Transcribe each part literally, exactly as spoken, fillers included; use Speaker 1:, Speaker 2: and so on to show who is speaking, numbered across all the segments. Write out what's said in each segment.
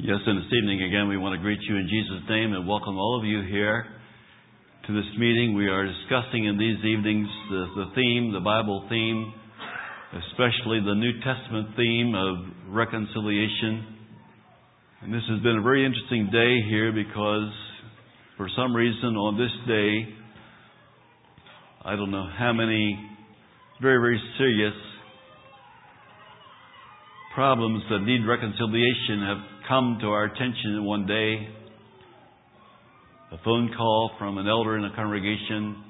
Speaker 1: Yes, and this evening again we want to greet you in Jesus' name and welcome all of you here to this meeting. We are discussing in these evenings the, the theme, the Bible theme, especially the New Testament theme of reconciliation. And this has been a very interesting day here because for some reason on this day, I don't know how many very, very serious problems that need reconciliation have come to our attention in one day. A phone call from an elder in a congregation.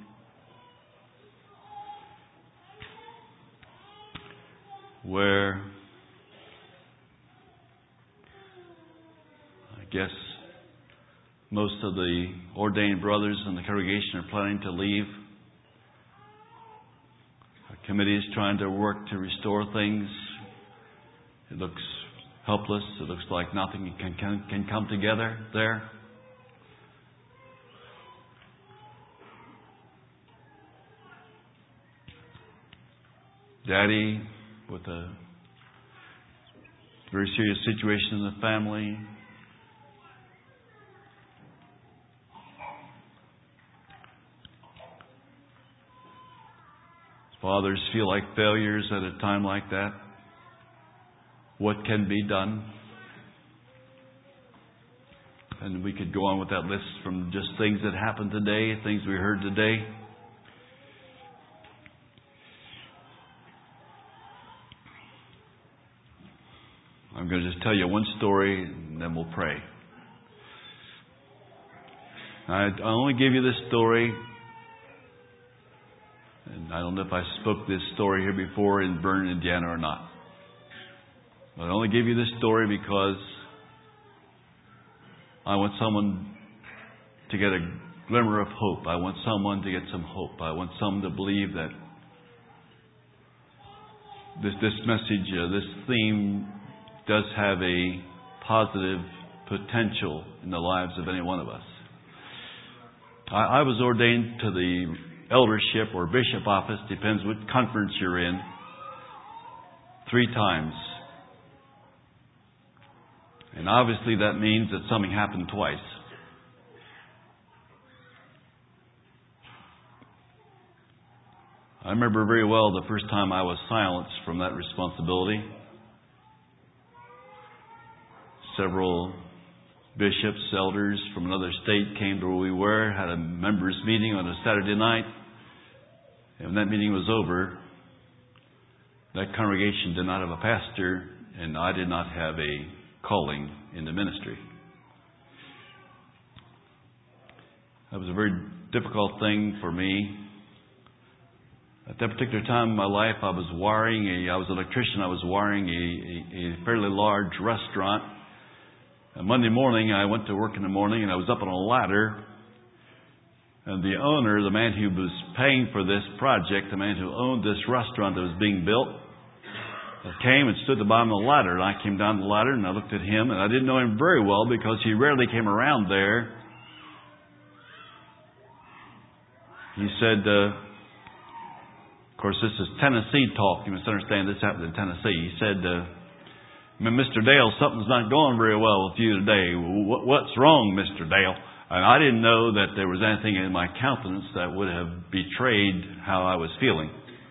Speaker 1: Where I guess most of the ordained brothers in the congregation are planning to leave. A committee is trying to work to restore things. It looks helpless. It looks like nothing can, can, can come together there. Daddy with a very serious situation in the family. Fathers feel like failures at a time like that. What can be done? And we could go on with that list from just things that happened today, things we heard today. I'm going to just tell you one story and then we'll pray. I only give you this story, and I don't know if I spoke this story here before in Vernon, Indiana or not. But I only give you this story because I want someone to get a glimmer of hope. I want someone to get some hope. I want someone to believe that this this message, uh, this theme, does have a positive potential in the lives of any one of us. I, I was ordained to the eldership or bishop office, depends what conference you're in, three times. And obviously that means that something happened twice. I remember very well the first time I was silenced from that responsibility. Several bishops, elders from another state came to where we were, had a members' meeting on a Saturday night. And when that meeting was over, that congregation did not have a pastor, and I did not have a calling in the ministry. That was a very difficult thing for me. At that particular time in my life, I was wiring a, I was an electrician, I was wiring a, a, a fairly large restaurant. And Monday morning, I went to work in the morning and I was up on a ladder. And the owner, the man who was paying for this project, the man who owned this restaurant that was being built, came and stood at the bottom of the ladder. And I came down the ladder and I looked at him, and I didn't know him very well because he rarely came around there. He said, uh, of course, this is Tennessee talk. You must understand this happened in Tennessee. He said, uh, Mister Dale, something's not going very well with you today. What's wrong, Mister Dale? And I didn't know that there was anything in my countenance that would have betrayed how I was feeling.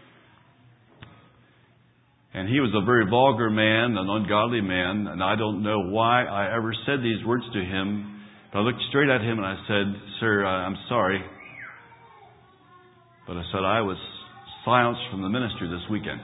Speaker 1: And he was a very vulgar man, an ungodly man, and I don't know why I ever said these words to him. But I looked straight at him and I said, Sir, I'm sorry. But I said, I was silenced from the ministry this weekend.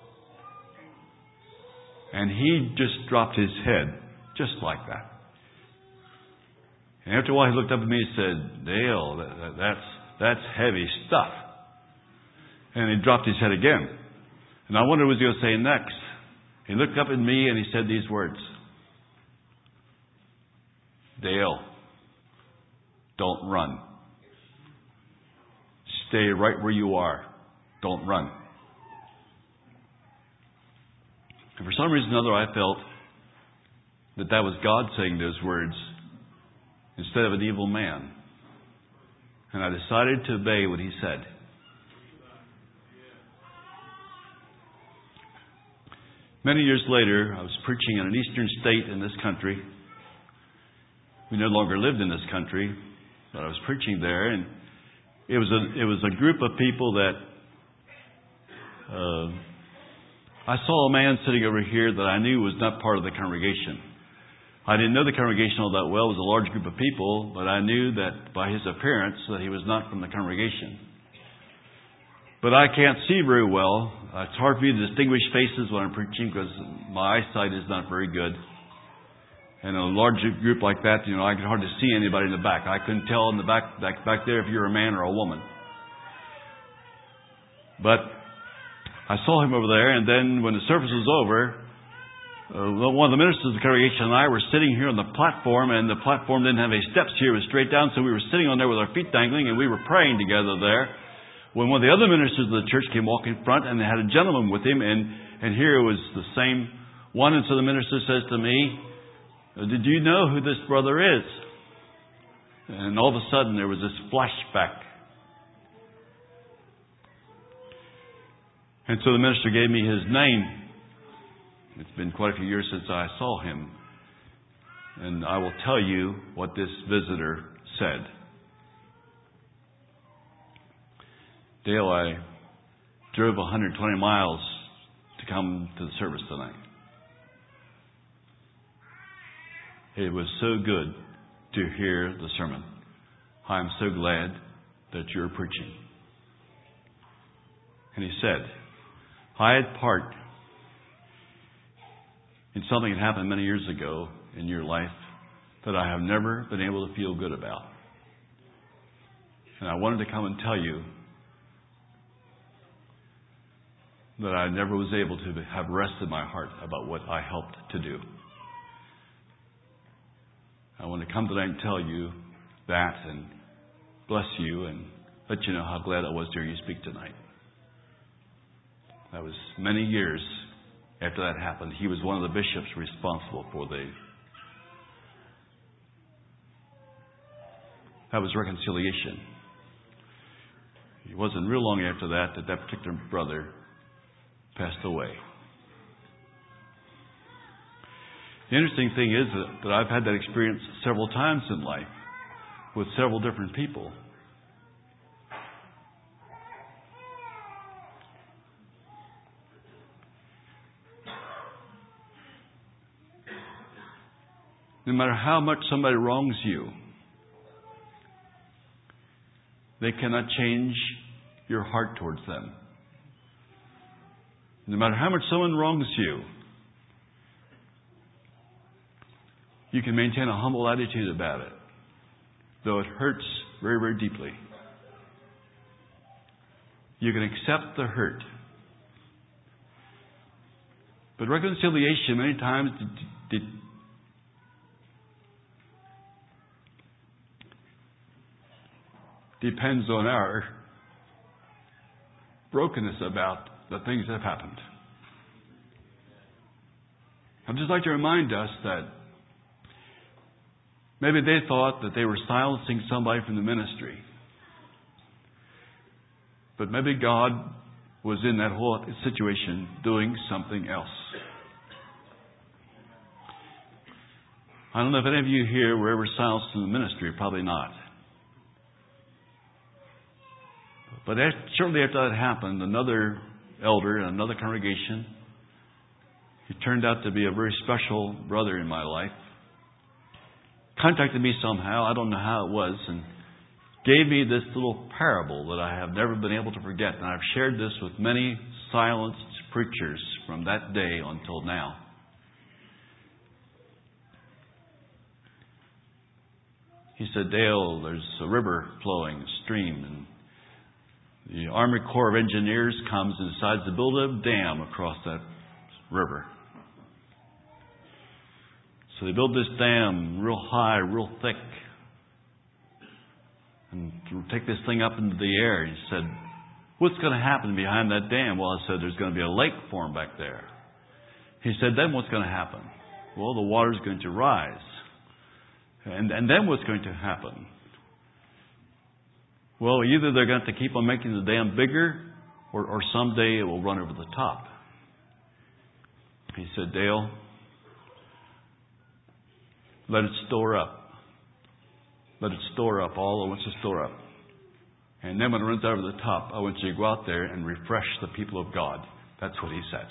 Speaker 1: And he just dropped his head, just like that. And after a while he looked up at me and said, Dale, that, that, that's, that's heavy stuff. And he dropped his head again. And I wondered what he was going to say next. He looked up at me and he said these words. Dale, don't run. Stay right where you are. Don't run. And for some reason or other, I felt that that was God saying those words instead of an evil man. And I decided to obey what he said. Many years later, I was preaching in an eastern state in this country. we no longer lived in this country, but I was preaching there, and it was a it was a group of people that uh, I saw a man sitting over here that I knew was not part of the congregation. I didn't know the congregation all that well. It was a large group of people, but I knew that by his appearance that he was not from the congregation. But I can't see very well. It's hard for me to distinguish faces when I'm preaching because my eyesight is not very good. And a large group like that, you know, I could hardly see anybody in the back. I couldn't tell in the back back, back there if you're a man or a woman. But I saw him over there, and then when the service was over, uh, one of the ministers of the congregation and I were sitting here on the platform, and the platform didn't have any steps here. It was straight down, so we were sitting on there with our feet dangling, and we were praying together there. When one of the other ministers of the church came walking in front, and they had a gentleman with him, and, and here it was the same one. And so the minister says to me, "Did you know who this brother is?" And all of a sudden there was this flashback. And so the minister gave me his name. It's been quite a few years since I saw him. And I will tell you what this visitor said. "Dale, I drove one hundred twenty miles to come to the service tonight. It was so good to hear the sermon. I'm so glad that you're preaching." And he said, "I had part in something that happened many years ago in your life that I have never been able to feel good about. And I wanted to come and tell you that I never was able to have rest in my heart about what I helped to do. I want to come tonight and tell you that and bless you and let you know how glad I was to hear you speak tonight." That was many years after that happened. He was one of the bishops responsible for the... That was reconciliation. It wasn't real long after that that that particular brother passed away. The interesting thing is that I've had that experience several times in life with several different people. No matter how much somebody wrongs you, they cannot change your heart towards them. No matter how much someone wrongs you, you can maintain a humble attitude about it, though it hurts very, very deeply. You can accept the hurt. But reconciliation many times d- d- depends on our brokenness about the things that have happened. I'd just like to remind us that maybe they thought that they were silencing somebody from the ministry. But maybe God was in that whole situation doing something else. I don't know if any of you here were ever silenced in the ministry. Probably not. But shortly after that happened, another elder in another congregation, he turned out to be a very special brother in my life, contacted me somehow, I don't know how it was, and gave me this little parable that I have never been able to forget. And I've shared this with many silenced preachers from that day until now. He said, "Dale, there's a river flowing, a stream, and the Army Corps of Engineers comes and decides to build a dam across that river. So they build this dam real high, real thick, and take this thing up into the air." He said, "What's going to happen behind that dam?" Well, I said, "There's going to be a lake formed back there." He said, "Then what's going to happen?" Well, the water's going to rise. And, and then what's going to happen? Well, either they're going to keep on making the dam bigger, or, or someday it will run over the top. He said, "Dale, let it store up. let it store up all it wants to store up. And then when it runs over the top, I want you to go out there and refresh the people of God. That's what he said.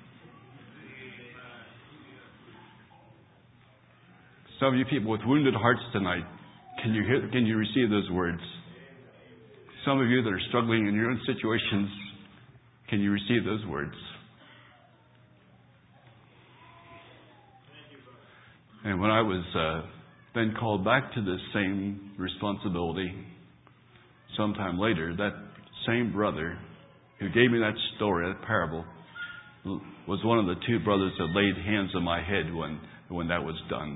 Speaker 1: Some of you people with wounded hearts tonight, can you hear, can you receive those words? Some of you that are struggling in your own situations, can you receive those words? And when I was uh, then called back to this same responsibility, sometime later, that same brother who gave me that story, that parable, was one of the two brothers that laid hands on my head when, when that was done.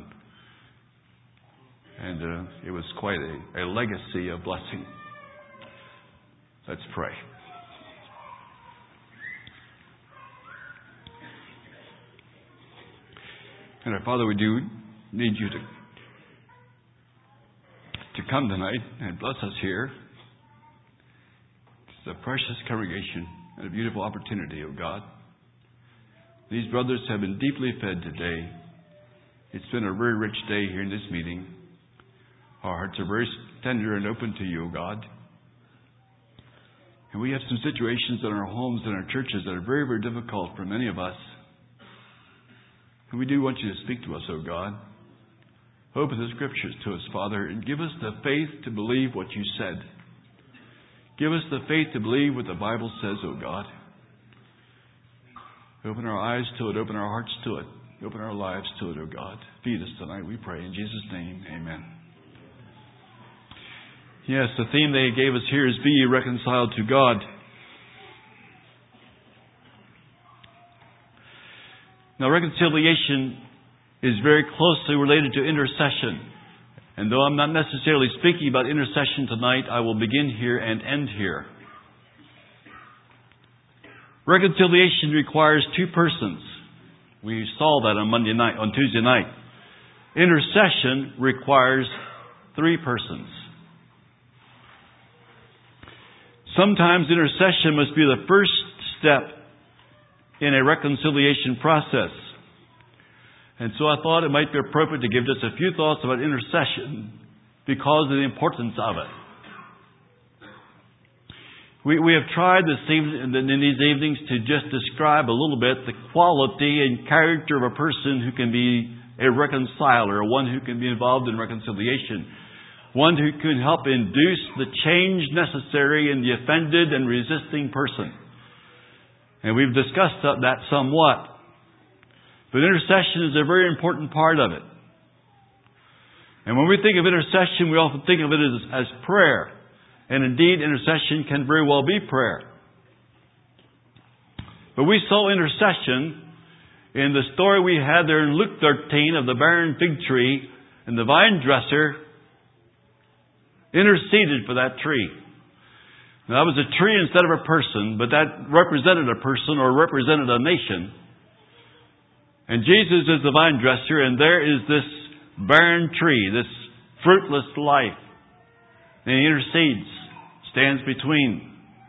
Speaker 1: And uh, it was quite a, a legacy of blessing. Let's pray. And our Father, we do need you to, to come tonight and bless us here. It's a precious congregation and a beautiful opportunity, O God. These brothers have been deeply fed today. It's been a very rich day here in this meeting. Our hearts are very tender and open to you, O God. And we have some situations in our homes and our churches that are very, very difficult for many of us. And we do want you to speak to us, O God. Open the Scriptures to us, Father, and give us the faith to believe what you said. Give us the faith to believe what the Bible says, O God. Open our eyes to it. Open our hearts to it. Open our lives to it, O God. Feed us tonight, we pray. In Jesus' name, amen. Yes, the theme they gave us here is Be Ye Reconciled to God. Now, reconciliation is very closely related to intercession. And though I'm not necessarily speaking about intercession tonight, I will begin here and end here. Reconciliation requires two persons. We saw that on Monday night, on Tuesday night. Intercession requires three persons. Sometimes intercession must be the first step in a reconciliation process. And so I thought it might be appropriate to give just a few thoughts about intercession because of the importance of it. We, we have tried this evening, in these evenings to just describe a little bit the quality and character of a person who can be a reconciler, one who can be involved in reconciliation, one who can help induce the change necessary in the offended and resisting person. And we've discussed that somewhat. But intercession is a very important part of it. And when we think of intercession, we often think of it as, as prayer. And indeed, intercession can very well be prayer. But we saw intercession in the story we had there in Luke thirteen of the barren fig tree and the vine dresser interceded for that tree. Now, that was a tree instead of a person, but that represented a person or represented a nation. And Jesus is the vine dresser, and there is this barren tree, this fruitless life. And he intercedes, stands between.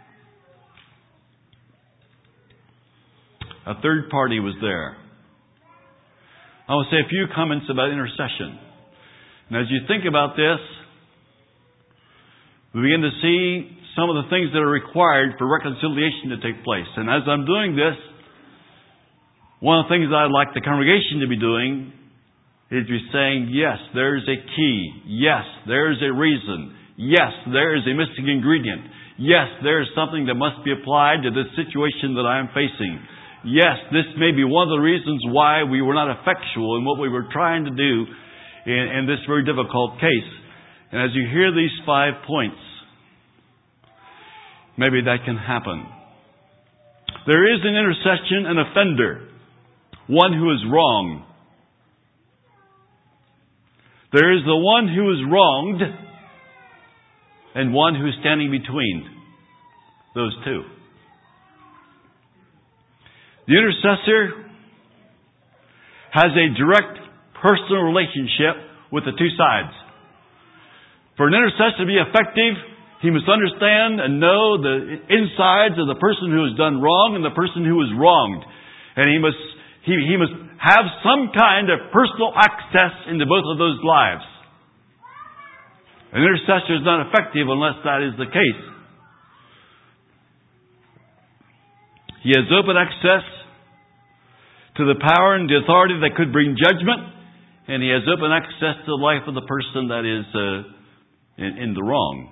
Speaker 1: A third party was there. I will say a few comments about intercession. And as you think about this, we begin to see some of the things that are required for reconciliation to take place. And as I'm doing this, one of the things I'd like the congregation to be doing is to be saying, yes, there is a key. Yes, there is a reason. Yes, there is a missing ingredient. Yes, there is something that must be applied to this situation that I am facing. Yes, this may be one of the reasons why we were not effectual in what we were trying to do in, in this very difficult case. And as you hear these five points, maybe that can happen. There is an intercession, an offender, one who is wrong. There is the one who is wronged and one who is standing between those two. The intercessor has a direct personal relationship with the two sides. For an intercessor to be effective, he must understand and know the insides of the person who has done wrong and the person who is wronged. And he must he, he must have some kind of personal access into both of those lives. An intercessor is not effective unless that is the case. He has open access to the power and the authority that could bring judgment, and he has open access to the life of the person that is uh, in, in the wrong.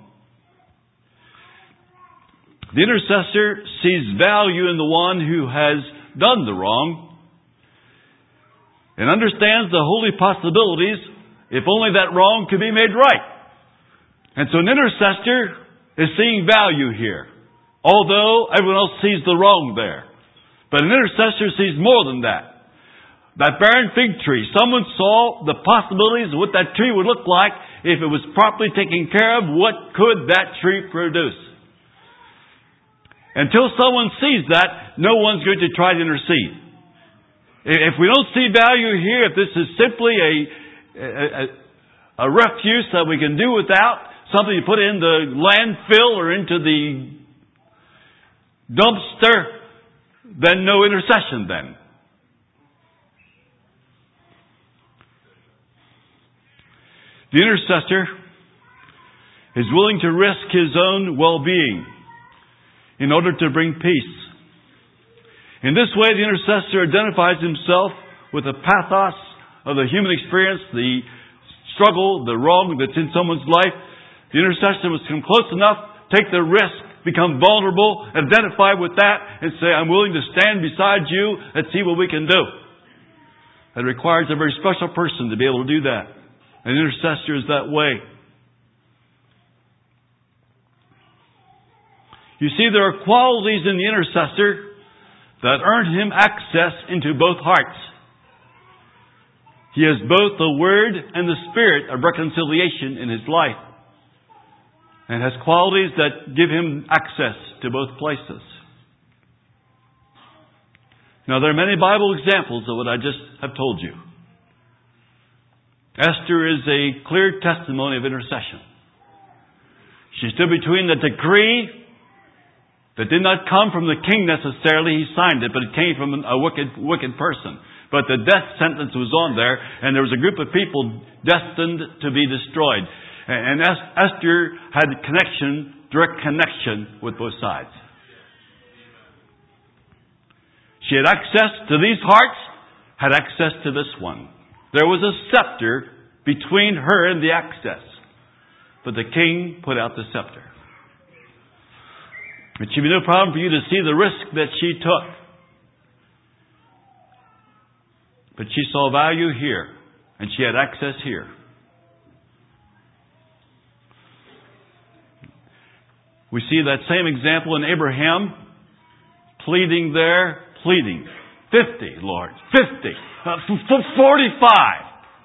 Speaker 1: The intercessor sees value in the one who has done the wrong and understands the holy possibilities if only that wrong could be made right. And so an intercessor is seeing value here, although everyone else sees the wrong there. But an intercessor sees more than that. That barren fig tree, someone saw the possibilities of what that tree would look like if it was properly taken care of. What could that tree produce? Until someone sees that, no one's going to try to intercede. If we don't see value here, if this is simply a, a, a refuse that we can do without, something you put in the landfill or into the dumpster, then no intercession then. The intercessor is willing to risk his own well-being in order to bring peace. In this way, the intercessor identifies himself with the pathos of the human experience, the struggle, the wrong that's in someone's life. The intercessor must come close enough, take the risk, become vulnerable, identify with that, and say, I'm willing to stand beside you and see what we can do. It requires a very special person to be able to do that. An intercessor is that way. You see, there are qualities in the intercessor that earn him access into both hearts. He has both the Word and the Spirit of reconciliation in his life, and has qualities that give him access to both places. Now, there are many Bible examples of what I just have told you. Esther is a clear testimony of intercession. She stood between the decree that did not come from the king necessarily. He signed it, but it came from a wicked, wicked person. But the death sentence was on there, and there was a group of people destined to be destroyed. And Esther had connection, direct connection with both sides. She had access to these hearts, had access to this one. There was a scepter between her and the access. But the king put out the scepter. It should be no problem for you to see the risk that she took. But she saw value here, and she had access here. We see that same example in Abraham, pleading there, pleading. Fifty, Lord, fifty, uh, forty-five.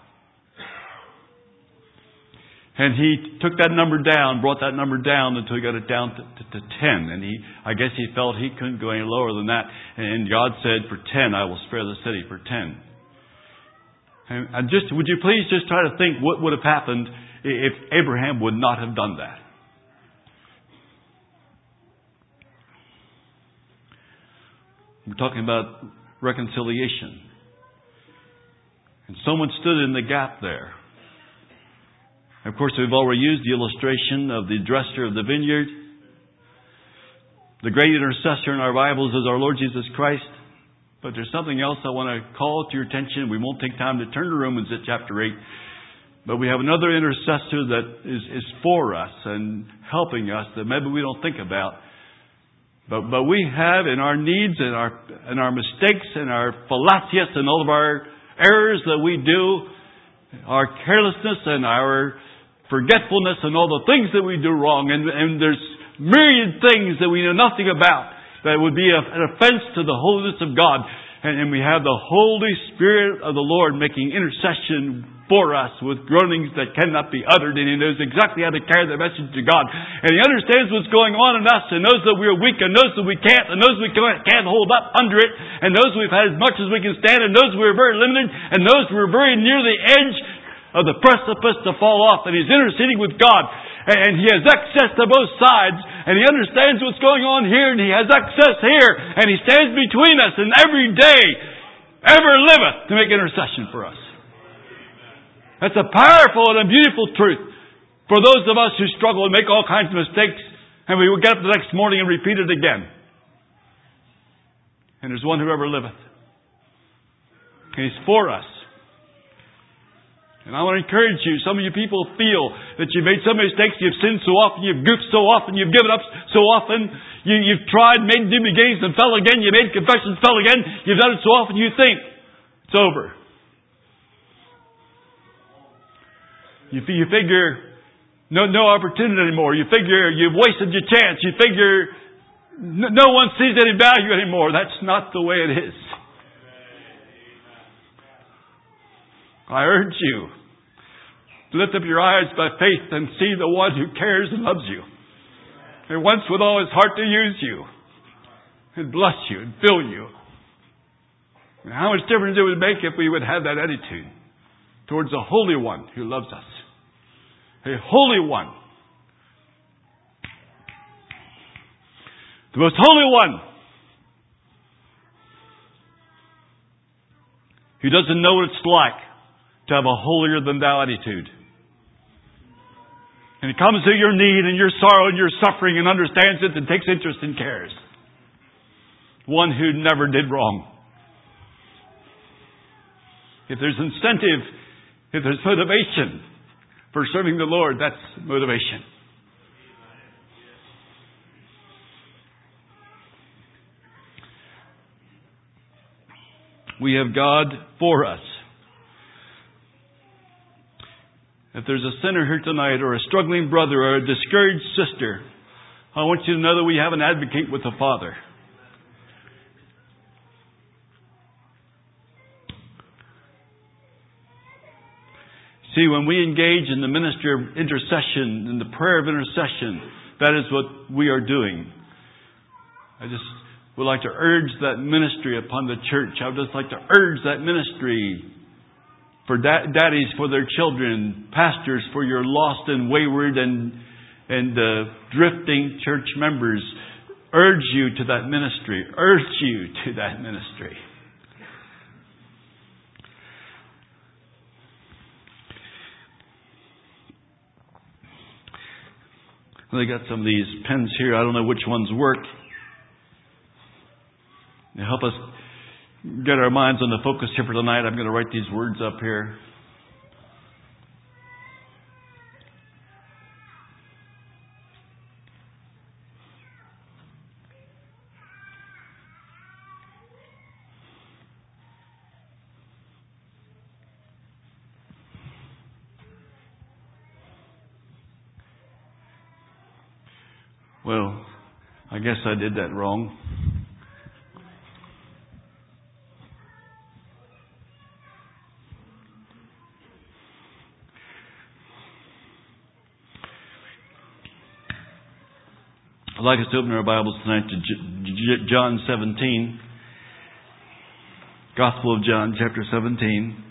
Speaker 1: And he took that number down, brought that number down until he got it down to, to, to ten. And he, I guess he felt he couldn't go any lower than that. And God said, for ten, I will spare the city for ten. And, and just, would you please just try to think what would have happened if Abraham would not have done that? We're talking about reconciliation. And someone stood in the gap there. Of course, we've already used the illustration of the dresser of the vineyard. The great intercessor in our Bibles is our Lord Jesus Christ. But there's something else I want to call to your attention. We won't take time to turn to Romans at chapter eight. But we have another intercessor that is, is for us and helping us that maybe we don't think about. But but we have in our needs and our and our mistakes and our fallacious and all of our errors that we do, our carelessness and our forgetfulness and all the things that we do wrong. And, and there's myriad things that we know nothing about that would be a, an offense to the holiness of God. And, and we have the Holy Spirit of the Lord making intercession for us with groanings that cannot be uttered. And He knows exactly how to carry the message to God. And He understands what's going on in us and knows that we're weak and knows that we can't and knows we can't hold up under it and knows we've had as much as we can stand and knows we're very limited and knows we're very near the edge of the precipice to fall off. And He's interceding with God. And He has access to both sides. And He understands what's going on here. And He has access here. And He stands between us. And every day ever liveth to make intercession for us. That's a powerful and a beautiful truth. For those of us who struggle and make all kinds of mistakes, and we will get up the next morning and repeat it again. And there's one who ever liveth. And He's for us. And I want to encourage you, some of you people feel that you've made so many mistakes, you've sinned so often, you've goofed so often, you've given up so often, you, you've tried, made new beginnings and fell again, you made confessions, fell again, you've done it so often you think it's over. You, you figure no, no opportunity anymore. You figure you've wasted your chance. You figure no, no one sees any value anymore. That's not the way it is. I urge you to lift up your eyes by faith and see the one who cares and loves you, and wants with all His heart to use you and bless you and fill you. And how much difference it would make if we would have that attitude towards the Holy One who loves us. A Holy One. The most Holy One. Who doesn't know what it's like to have a holier than thou attitude. And He comes to your need and your sorrow and your suffering and understands it and takes interest and cares. One who never did wrong. If there's incentive, if there's motivation for serving the Lord, that's motivation. We have God for us. If there's a sinner here tonight, or a struggling brother, or a discouraged sister, I want you to know that we have an advocate with the Father. See, when we engage in the ministry of intercession, in the prayer of intercession, that is what we are doing. I just would like to urge that ministry upon the church. I would just like to urge that ministry for da- daddies, for their children, pastors, for your lost and wayward and and uh, drifting church members. Urge you to that ministry. Urge you to that ministry. They got some of these pens here. I don't know which ones work. To help us get our minds on the focus here for tonight, I'm going to write these words up here. Well, I guess I did that wrong. I'd like us to open our Bibles tonight to J- John seventeen. Gospel of John, chapter seventeen.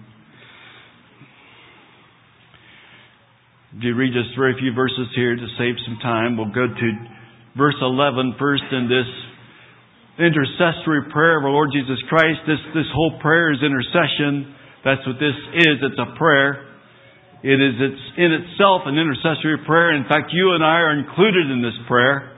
Speaker 1: If you read just very few verses here to save some time, we'll go to verse eleven first in this intercessory prayer of our Lord Jesus Christ. This, this whole prayer is intercession. That's what this is. It's a prayer. It is it's in itself an intercessory prayer. In fact, you and I are included in this prayer.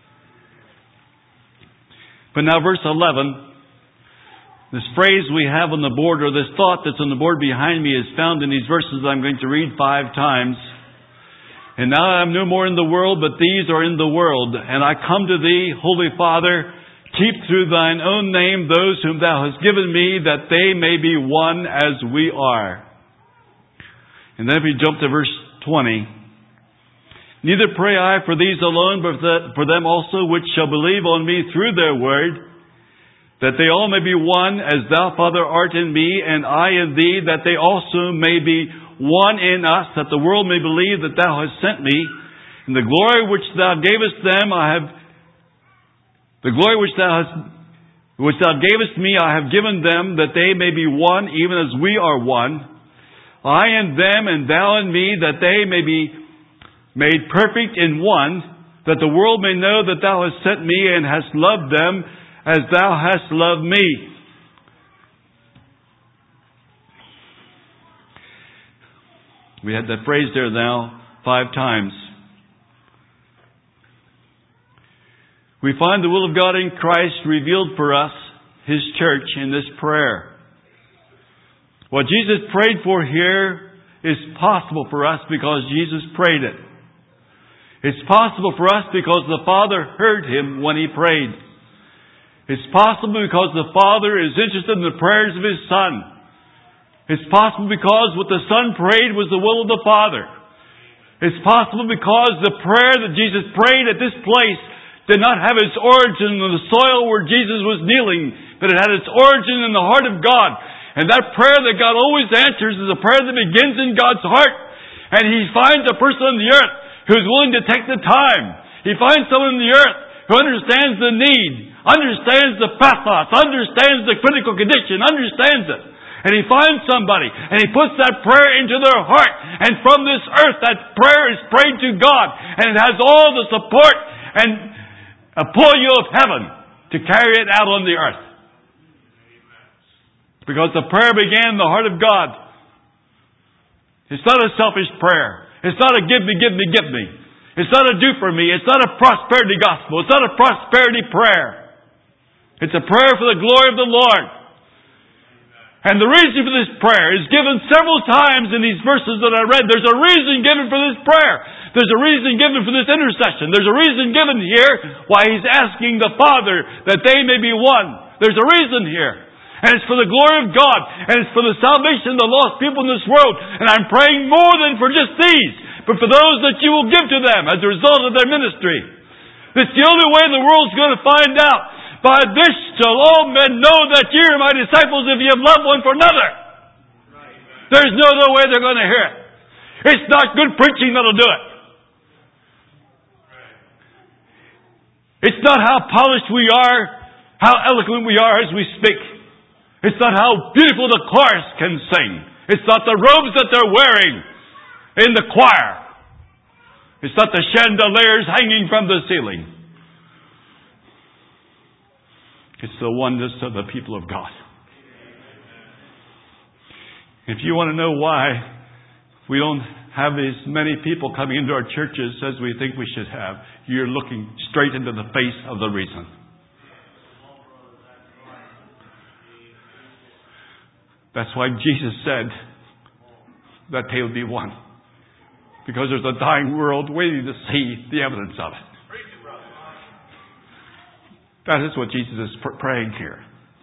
Speaker 1: But now verse eleven, this phrase we have on the board, or this thought that's on the board behind me, is found in these verses I'm going to read five times. And now I am no more in the world, but these are in the world. And I come to Thee, Holy Father, keep through Thine own name those whom Thou hast given me, that they may be one as we are. And then if you jump to verse twenty, neither pray I for these alone, but for them also which shall believe on me through their word, that they all may be one, as Thou, Father, art in me, and I in Thee, that they also may be one in us, that the world may believe that Thou hast sent me. And the glory which Thou gavest them, I have, the glory which Thou hast, which Thou gavest me, I have given them, that they may be one, even as we are one. I in them, and Thou in me, that they may be made perfect in one, that the world may know that Thou hast sent me and hast loved them as Thou hast loved me. We had that phrase there now, five times. We find the will of God in Christ revealed for us, His church, in this prayer. What Jesus prayed for here is possible for us because Jesus prayed it. It's possible for us because the Father heard Him when He prayed. It's possible because the Father is interested in the prayers of His Son. It's possible because what the Son prayed was the will of the Father. It's possible because the prayer that Jesus prayed at this place did not have its origin in the soil where Jesus was kneeling, but it had its origin in the heart of God. And that prayer that God always answers is a prayer that begins in God's heart. And He finds a person on the earth who's willing to take the time. He finds someone on the earth who understands the need, understands the pathos, understands the critical condition, understands it. And He finds somebody, and He puts that prayer into their heart. And from this earth, that prayer is prayed to God. And it has all the support and apology of heaven to carry it out on the earth. Because the prayer began in the heart of God. It's not a selfish prayer. It's not a give me, give me, give me. It's not a do for me. It's not a prosperity gospel. It's not a prosperity prayer. It's a prayer for the glory of the Lord. And the reason for this prayer is given several times in these verses that I read. There's a reason given for this prayer. There's a reason given for this intercession. There's a reason given here why He's asking the Father that they may be one. There's a reason here. And it's for the glory of God. And it's for the salvation of the lost people in this world. And I'm praying more than for just these, but for those that You will give to them as a result of their ministry. It's the only way the world's going to find out. By this shall all men know that ye are my disciples if ye have love one for another. There's no other way they're going to hear it. It's not good preaching that'll do it. It's not how polished we are, how eloquent we are as we speak. It's not how beautiful the chorus can sing. It's not the robes that they're wearing in the choir. It's not the chandeliers hanging from the ceiling. It's the oneness of the people of God. If you want to know why we don't have as many people coming into our churches as we think we should have, you're looking straight into the face of the reason. That's why Jesus said that they would be one. Because there's a dying world waiting to see the evidence of it. That is what Jesus is pr- praying here.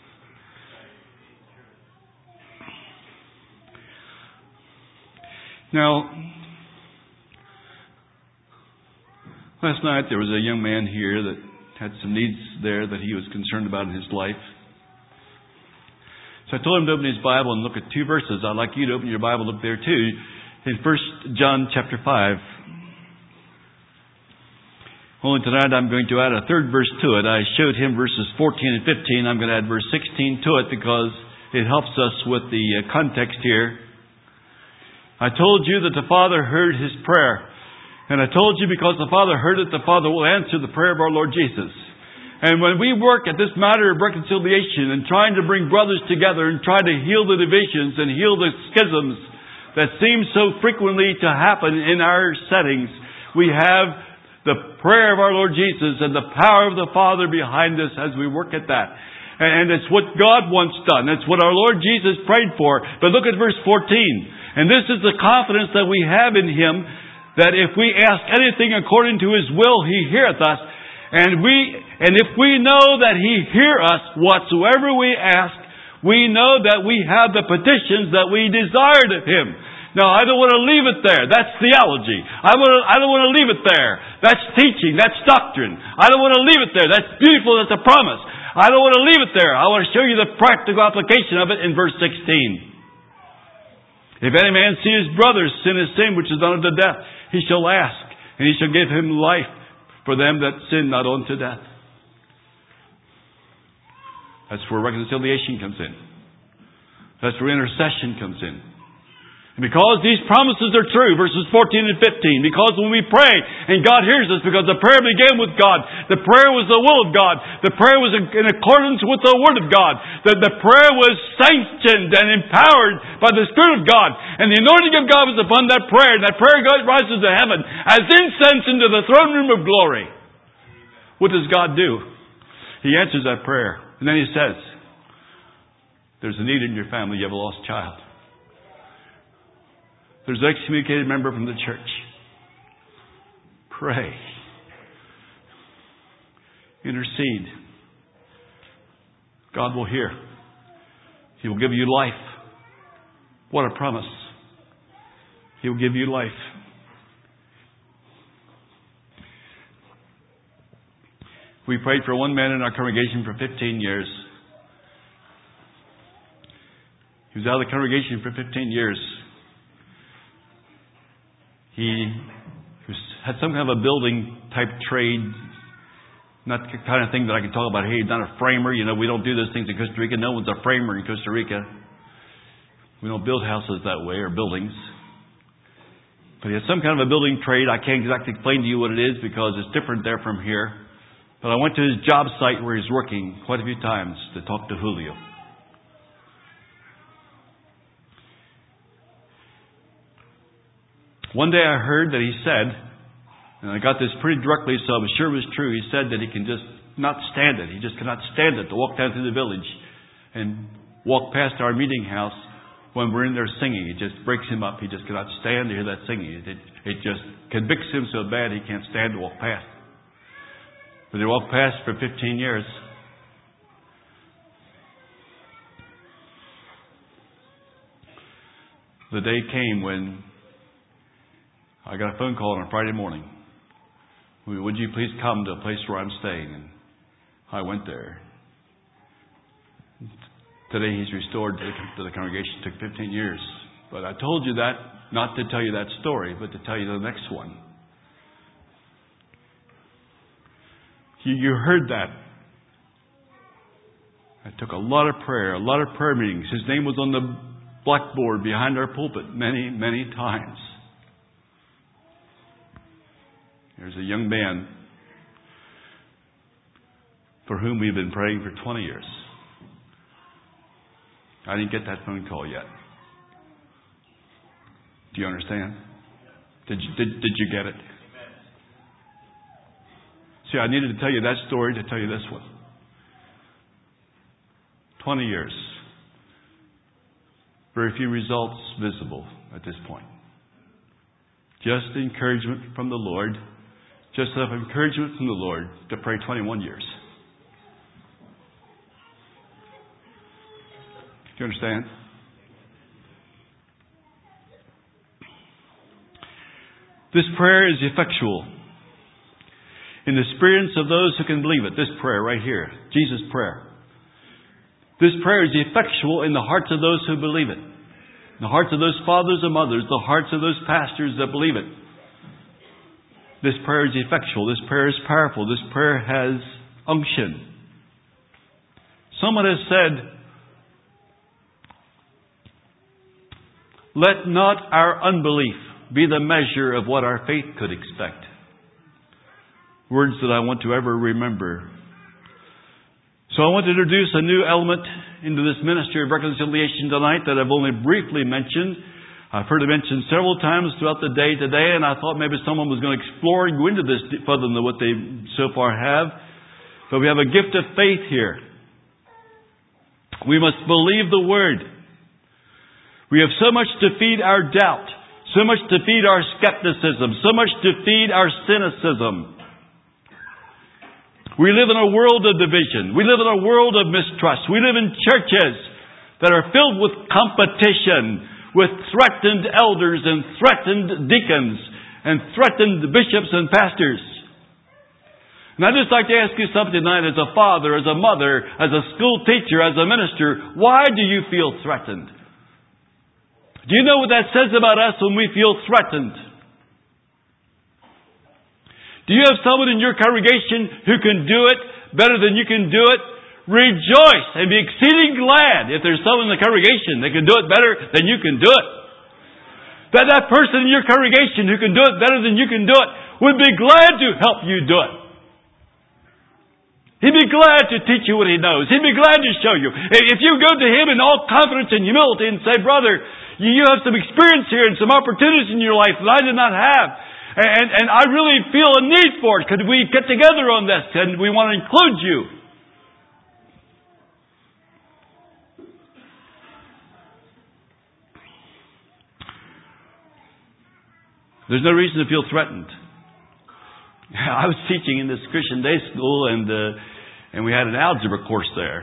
Speaker 1: Now, last night there was a young man here that had some needs there that he was concerned about in his life. So I told him to open his Bible and look at two verses. I'd like you to open your Bible, look there too. In First John chapter five. Only tonight I'm going to add a third verse to it. I showed him verses fourteen and fifteen. I'm going to add verse sixteen to it because it helps us with the context here. I told you that the Father heard his prayer. And I told you because the Father heard it, the Father will answer the prayer of our Lord Jesus. And when we work at this matter of reconciliation and trying to bring brothers together and try to heal the divisions and heal the schisms that seem so frequently to happen in our settings, we have the prayer of our Lord Jesus and the power of the Father behind us as we work at that. And it's what God wants done. It's what our Lord Jesus prayed for. But look at verse fourteen. And this is the confidence that we have in Him, that if we ask anything according to His will, He heareth us. And we, and if we know that He hear us whatsoever we ask, we know that we have the petitions that we desired of Him. Now, I don't want to leave it there. That's theology. I, want to, I don't want to leave it there. That's teaching. That's doctrine. I don't want to leave it there. That's beautiful. That's a promise. I don't want to leave it there. I want to show you the practical application of it in verse sixteen. If any man see his brother sin his sin which is not unto death, he shall ask, and he shall give him life for them that sin not unto death. That's where reconciliation comes in. That's where intercession comes in. Because these promises are true, verses fourteen and fifteen, because when we pray and God hears us, because the prayer began with God, the prayer was the will of God, the prayer was in accordance with the Word of God, that the prayer was sanctioned and empowered by the Spirit of God, and the anointing of God was upon that prayer, and that prayer God rises to heaven as incense into the throne room of glory. What does God do? He answers that prayer, and then He says, there's a need in your family, you have a lost child. There's an excommunicated member from the church. Pray. Intercede. God will hear. He will give you life. What a promise. He will give you life. We prayed for one man in our congregation for fifteen years. He was out of the congregation for fifteen years. He was, had some kind of a building type trade, not the kind of thing that I can talk about. Hey, he's not a framer. You know, we don't do those things in Costa Rica. No one's a framer in Costa Rica. We don't build houses that way or buildings. But he had some kind of a building trade. I can't exactly explain to you what it is because it's different there from here. But I went to his job site where he's working quite a few times to talk to Julio. One day I heard that he said, and I got this pretty directly, so I'm sure it was true. He said that he can just not stand it. He just cannot stand it to walk down through the village and walk past our meeting house when we're in there singing. It just breaks him up. He just cannot stand to hear that singing. It, it just convicts him so bad he can't stand to walk past. But he walked past for fifteen years. The day came when I got a phone call on a Friday morning. Would you please come to a place where I'm staying? And I went there. Today he's restored to the, to the congregation. It took fifteen years. But I told you that not to tell you that story, but to tell you the next one. You, you heard that. I took a lot of prayer, a lot of prayer meetings. His name was on the blackboard behind our pulpit many, many times. There's a young man for whom we've been praying for twenty years. I didn't get that phone call yet. Do you understand? Did you, did, did you get it? See, I needed to tell you that story to tell you this one. twenty years. Very few results visible at this point. Just encouragement from the Lord. Just enough encouragement from the Lord to pray twenty-one years. Do you understand? This prayer is effectual in the experience of those who can believe it. This prayer right here, Jesus' prayer. This prayer is effectual in the hearts of those who believe it. In the hearts of those fathers and mothers, the hearts of those pastors that believe it. This prayer is effectual. This prayer is powerful. This prayer has unction. Someone has said, let not our unbelief be the measure of what our faith could expect. Words that I want to ever remember. So I want to introduce a new element into this ministry of reconciliation tonight that I've only briefly mentioned. I've heard it mentioned several times throughout the day today, and I thought maybe someone was going to explore and go into this further than what they so far have. But we have a gift of faith here. We must believe the Word. We have so much to feed our doubt, so much to feed our skepticism, so much to feed our cynicism. We live in a world of division. We live in a world of mistrust. We live in churches that are filled with competition, with threatened elders and threatened deacons and threatened bishops and pastors. And I'd just like to ask you something tonight as a father, as a mother, as a school teacher, as a minister. Why do you feel threatened? Do you know what that says about us when we feel threatened? Do you have someone in your congregation who can do it better than you can do it? Rejoice and be exceeding glad if there's someone in the congregation that can do it better than you can do it. that that person in your congregation who can do it better than you can do it would be glad to help you do it. He'd be glad to teach you what he knows. He'd be glad to show you. If you go to him in all confidence and humility and say, brother, you have some experience here and some opportunities in your life that I did not have. And, and I really feel a need for it. Could we get together on this? And we want to include you. There's no reason to feel threatened. I was teaching in this Christian day school, and uh, and we had an algebra course there.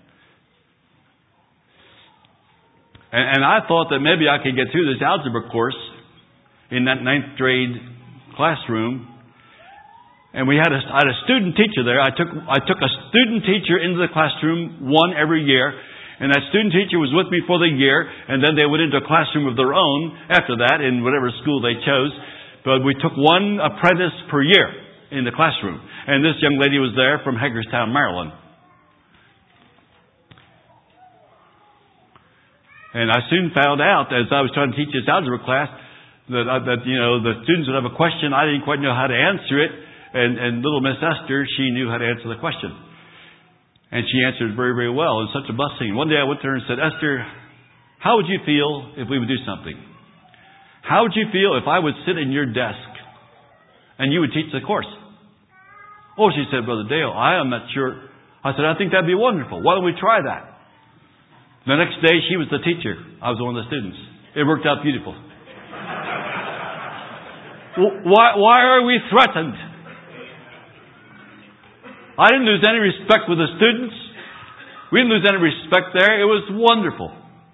Speaker 1: And, and I thought that maybe I could get through this algebra course in that ninth grade classroom. And we had a, I had a student teacher there. I took I took a student teacher into the classroom, one every year. And that student teacher was with me for the year, and then they went into a classroom of their own after that in whatever school they chose. But we took one apprentice per year in the classroom. And this young lady was there from Hagerstown, Maryland. And I soon found out, as I was trying to teach this algebra class, that, uh, that you know, the students would have a question. I didn't quite know how to answer it. And, and little Miss Esther, she knew how to answer the question. And she answered very, very well. It was such a blessing. One day I went to her and said, Esther, how would you feel if we would do something? How would you feel if I would sit in your desk and you would teach the course? Oh, she said, Brother Dale, I am not sure. I said, I think that'd be wonderful. Why don't we try that? The next day she was the teacher. I was one of the students. It worked out beautiful. Why, why are we threatened? I didn't lose any respect with the students. We didn't lose any respect there. It was wonderful.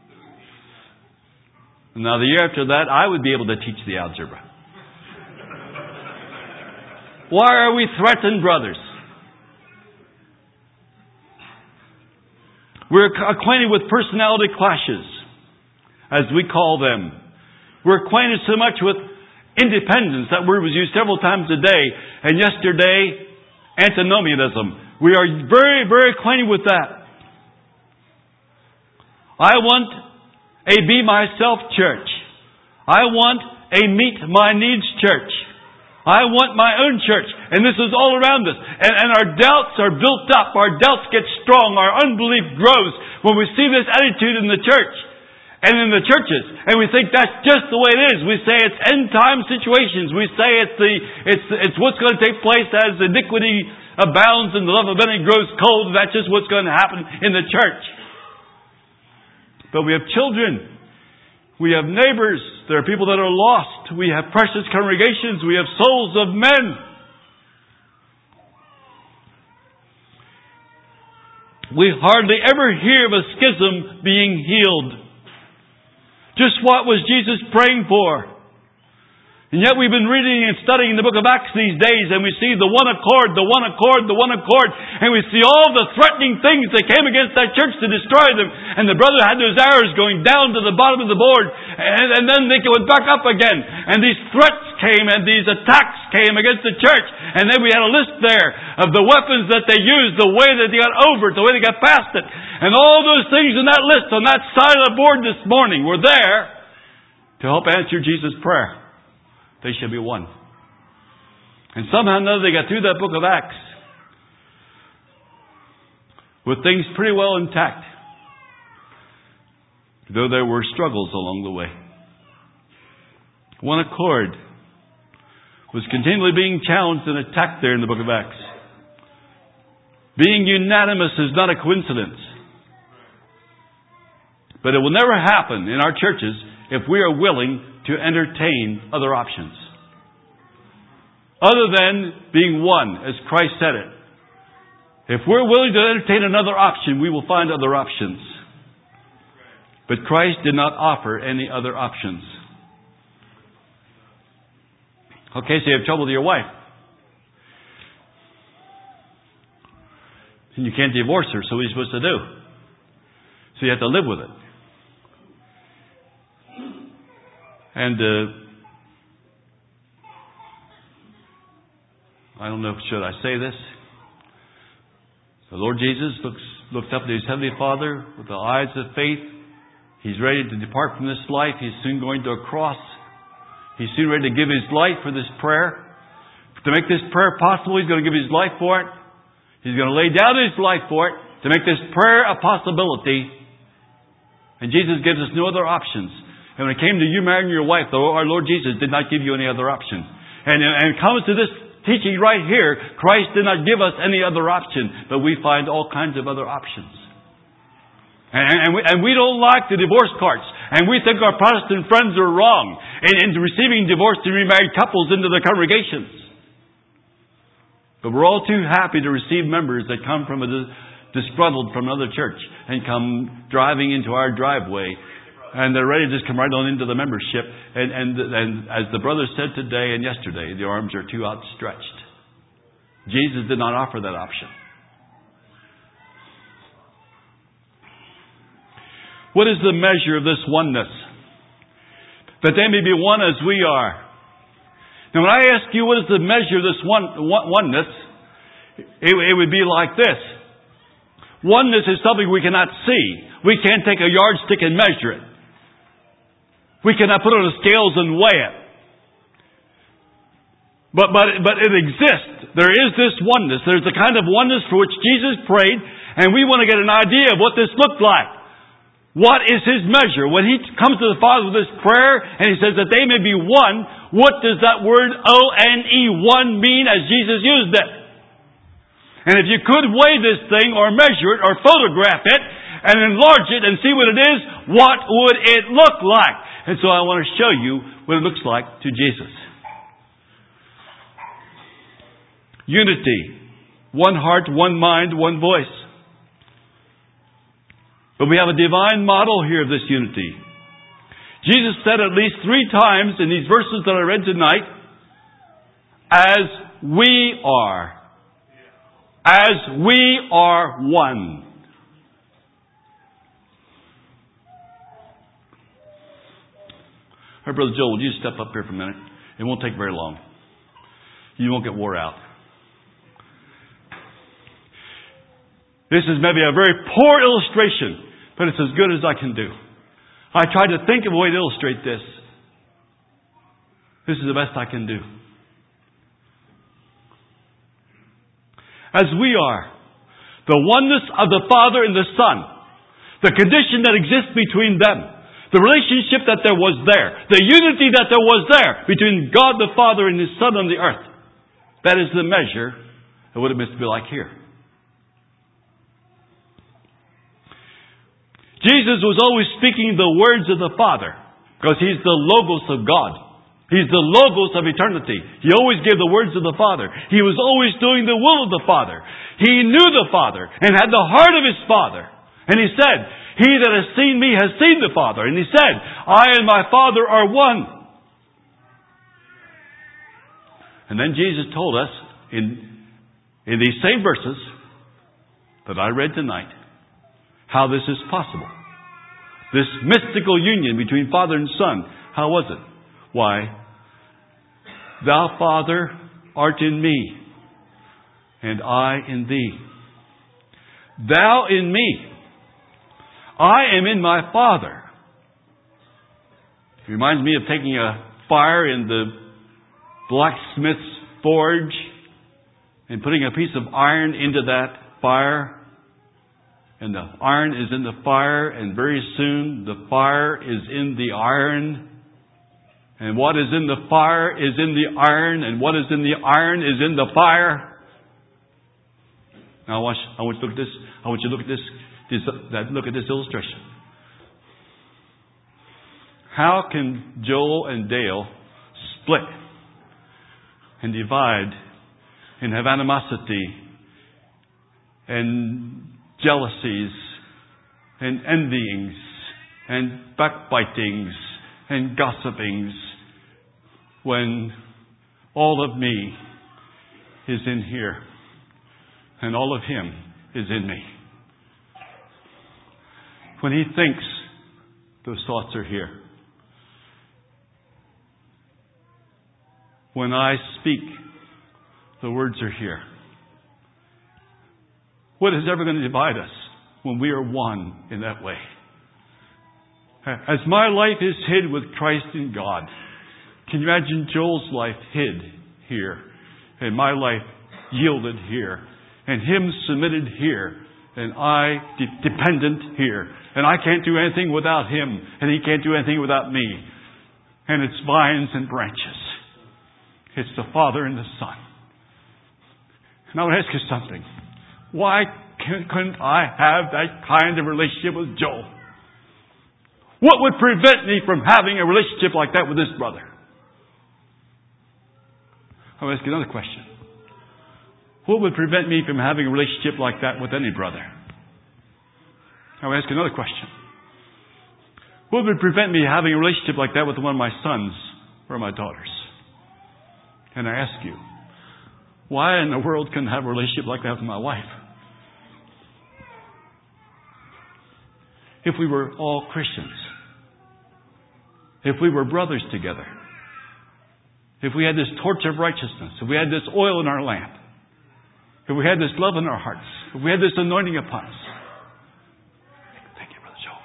Speaker 1: Now, the year after that, I would be able to teach the algebra. Why are we threatened, brothers? We're acquainted with personality clashes, as we call them. We're acquainted so much with independence. That word was used several times a day. And yesterday, antinomianism. We are very, very acquainted with that. I want a be myself church. I want a meet my needs church. I want my own church. And this is all around us. And, and our doubts are built up. Our doubts get strong. Our unbelief grows when we see this attitude in the church and in the churches. And we think that's just the way it is. We say it's end time situations. We say it's the it's it's what's going to take place as iniquity abounds and the love of many grows cold. And that's just what's going to happen in the church. But we have children. We have neighbors. There are people that are lost. We have precious congregations. We have souls of men. We hardly ever hear of a schism being healed. Just what was Jesus praying for? And yet we've been reading and studying the book of Acts these days, and we see the one accord, the one accord, the one accord, and we see all the threatening things that came against that church to destroy them. And the brother had those arrows going down to the bottom of the board, and, and then they went back up again. And these threats came, and these attacks came against the church. And then we had a list there of the weapons that they used, the way that they got over it, the way they got past it. And all those things in that list on that side of the board this morning were there to help answer Jesus' prayer. They shall be one. And somehow or another they got through that book of Acts with things pretty well intact, though there were struggles along the way. One accord was continually being challenged and attacked there in the book of Acts. Being unanimous is not a coincidence. But it will never happen in our churches if we are willing to entertain other options. Other than being one, as Christ said it. If we're willing to entertain another option, we will find other options. But Christ did not offer any other options. Okay, so you have trouble with your wife. And you can't divorce her, so what are you supposed to do? So you have to live with it. And uh, I don't know, should I say this? The Lord Jesus looks looks up to His Heavenly Father with the eyes of faith. He's ready to depart from this life. He's soon going to a cross He's soon ready to give His life for this prayer. To make this prayer possible, He's going to give His life for it. He's going to lay down His life for it to make this prayer a possibility. And Jesus gives us no other options. And when it came to you marrying your wife, our Lord Jesus did not give you any other option. And, and it comes to this teaching right here, Christ did not give us any other option, but we find all kinds of other options. And, and, we, and we don't like the divorce courts. And we think our Protestant friends are wrong in, in receiving divorced and remarried couples into the congregations. But we're all too happy to receive members that come from a disgruntled from another church and come driving into our driveway. And they're ready to just come right on into the membership. And, and, and as the brother said today and yesterday, the arms are too outstretched. Jesus did not offer that option. What is the measure of this oneness? That they may be one as we are. Now when I ask you what is the measure of this one, one, oneness, it, it would be like this. Oneness is something we cannot see. We can't take a yardstick and measure it. We cannot put it on the scales and weigh it. But, but, but it exists. There is this oneness. There's the kind of oneness for which Jesus prayed, and we want to get an idea of what this looked like. What is His measure? When He comes to the Father with this prayer and He says that they may be one, what does that word O N E, one, mean as Jesus used it? And if you could weigh this thing or measure it or photograph it and enlarge it and see what it is, what would it look like? And so I want to show you what it looks like to Jesus. Unity. One heart, one mind, one voice. But we have a divine model here of this unity. Jesus said at least three times in these verses that I read tonight, as we are. As we are one. Hey, Brother Joel, would you step up here for a minute? It won't take very long. You won't get wore out. This is maybe a very poor illustration, but it's as good as I can do. I tried to think of a way to illustrate this. This is the best I can do. As we are, the oneness of the Father and the Son, the condition that exists between them, the relationship that there was there, the unity that there was there between God the Father and His Son on the earth, that is the measure of what it meant to be like here. Jesus was always speaking the words of the Father because He's the Logos of God. He's the Logos of eternity. He always gave the words of the Father. He was always doing the will of the Father. He knew the Father and had the heart of His Father. And He said, He that has seen me has seen the Father. And He said, I and my Father are one. And then Jesus told us in, in these same verses that I read tonight, how this is possible. This mystical union between Father and Son. How was it? Why? Thou, Father, art in me, and I in thee. Thou in me. I am in my Father. It reminds me of taking a fire in the blacksmith's forge and putting a piece of iron into that fire. And the iron is in the fire, and very soon the fire is in the iron. And what is in the fire is in the iron, and what is in the iron is in the fire. Now I want you, I want you to look at this. I want you to look at this. this that, look at this illustration. How can Joel and Dale split and divide and have animosity and jealousies and envyings and backbitings and gossipings when all of me is in here and all of Him is in me? When He thinks, those thoughts are here. When I speak, the words are here. What is ever going to divide us when we are one in that way? As my life is hid with Christ in God, Can you imagine Joel's life hid here, and my life yielded here, and him submitted here, and I de- dependent here, and I can't do anything without him, and he can't do anything without me. And it's vines and branches. It's the Father and the Son. And I want to ask you something. Why couldn't I have that kind of relationship with Joel? What would prevent me from having a relationship like that with this brother? I'll ask you another question. What would prevent me from having a relationship like that with any brother? I'll ask you another question. What would prevent me having a relationship like that with one of my sons or my daughters? And I ask you, why in the world couldn't I have a relationship like that with my wife? If we were all Christians, if we were brothers together, if we had this torch of righteousness, if we had this oil in our lamp, if we had this love in our hearts, if we had this anointing upon us. Thank you, Brother Joel.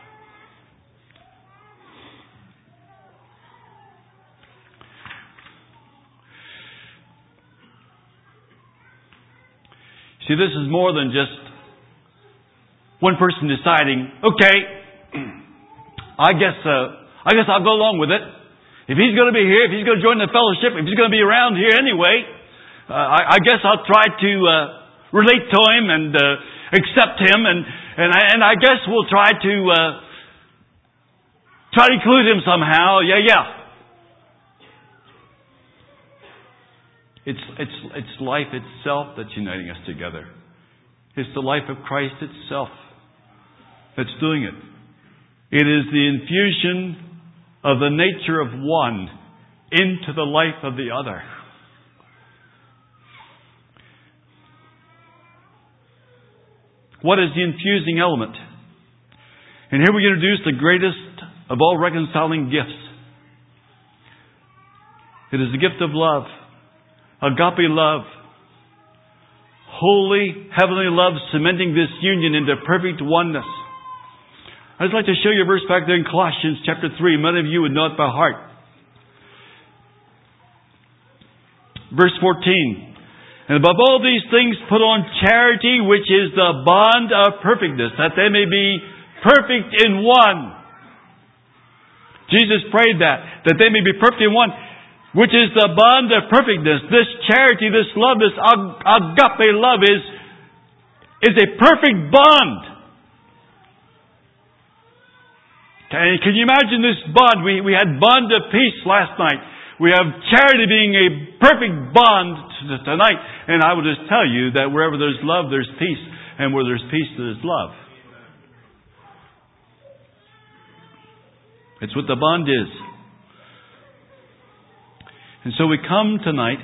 Speaker 1: See, this is more than just one person deciding, okay, I guess uh, I guess I'll go along with it. If he's going to be here, if he's going to join the fellowship, if he's going to be around here anyway, uh, I, I guess I'll try to uh, relate to him and uh, accept him, and and I, and I guess we'll try to uh, try to include him somehow. Yeah, yeah. It's it's it's life itself that's uniting us together. It's the life of Christ itself that's doing it. It is the infusion of the nature of one into the life of the other. What is the infusing element? And here we introduce the greatest of all reconciling gifts. It is the gift of love. Agape love. Holy, heavenly love cementing this union into perfect oneness. I'd like to show you a verse back there in Colossians chapter three. Many of you would know it by heart. Verse fourteen. And above all these things put on charity, which is the bond of perfectness, that they may be perfect in one. Jesus prayed that, that they may be perfect in one, which is the bond of perfectness. This charity, this love, this agape love is, is a perfect bond. Okay, can you imagine this bond? We, we had bond of peace last night. We have charity being a perfect bond tonight. And I will just tell you that wherever there's love, there's peace. And where there's peace, there's love. It's what the bond is. And so we come tonight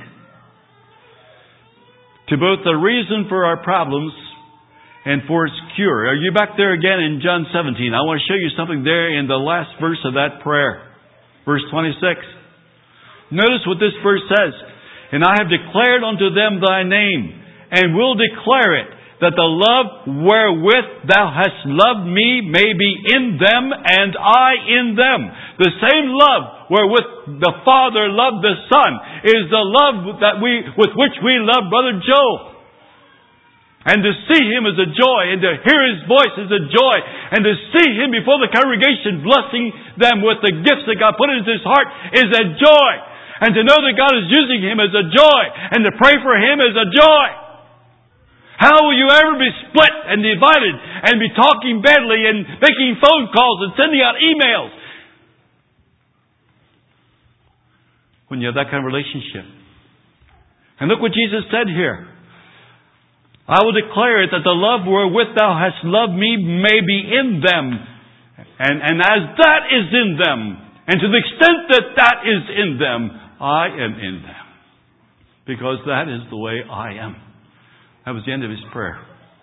Speaker 1: to both the reason for our problems and for its cure. Are you back there again in John seventeen? I want to show you something there in the last verse of that prayer. Verse twenty-six. Notice what this verse says. And I have declared unto them thy name, and will declare it, that the love wherewith thou hast loved me may be in them, and I in them. The same love wherewith the Father loved the Son is the love that we with which we love Brother Joel. And to see him is a joy, and to hear his voice is a joy, and to see him before the congregation blessing them with the gifts that God put into his heart is a joy. And to know that God is using him is a joy, and to pray for him is a joy. How will you ever be split and divided and be talking badly and making phone calls and sending out emails when you have that kind of relationship? And look what Jesus said here. I will declare it, that the love wherewith thou hast loved me may be in them. And, and as that is in them, and to the extent that that is in them, I am in them. Because that is the way I am. That was the end of his prayer.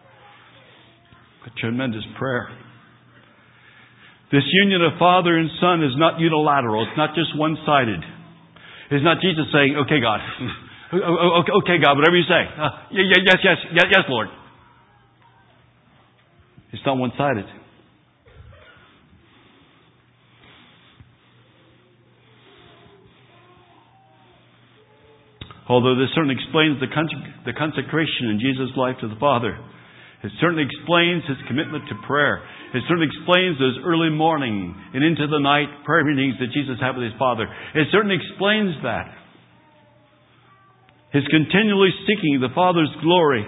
Speaker 1: A tremendous prayer. This union of Father and Son is not unilateral. It's not just one-sided. It's not Jesus saying, okay, God. Okay, God, whatever you say. Uh, yes, yes, yes, yes, yes, Lord. It's not one-sided. Although this certainly explains the the consecration in Jesus' life to the Father. It certainly explains His commitment to prayer. It certainly explains those early morning and into the night prayer meetings that Jesus had with His Father. It certainly explains that. His continually seeking the Father's glory.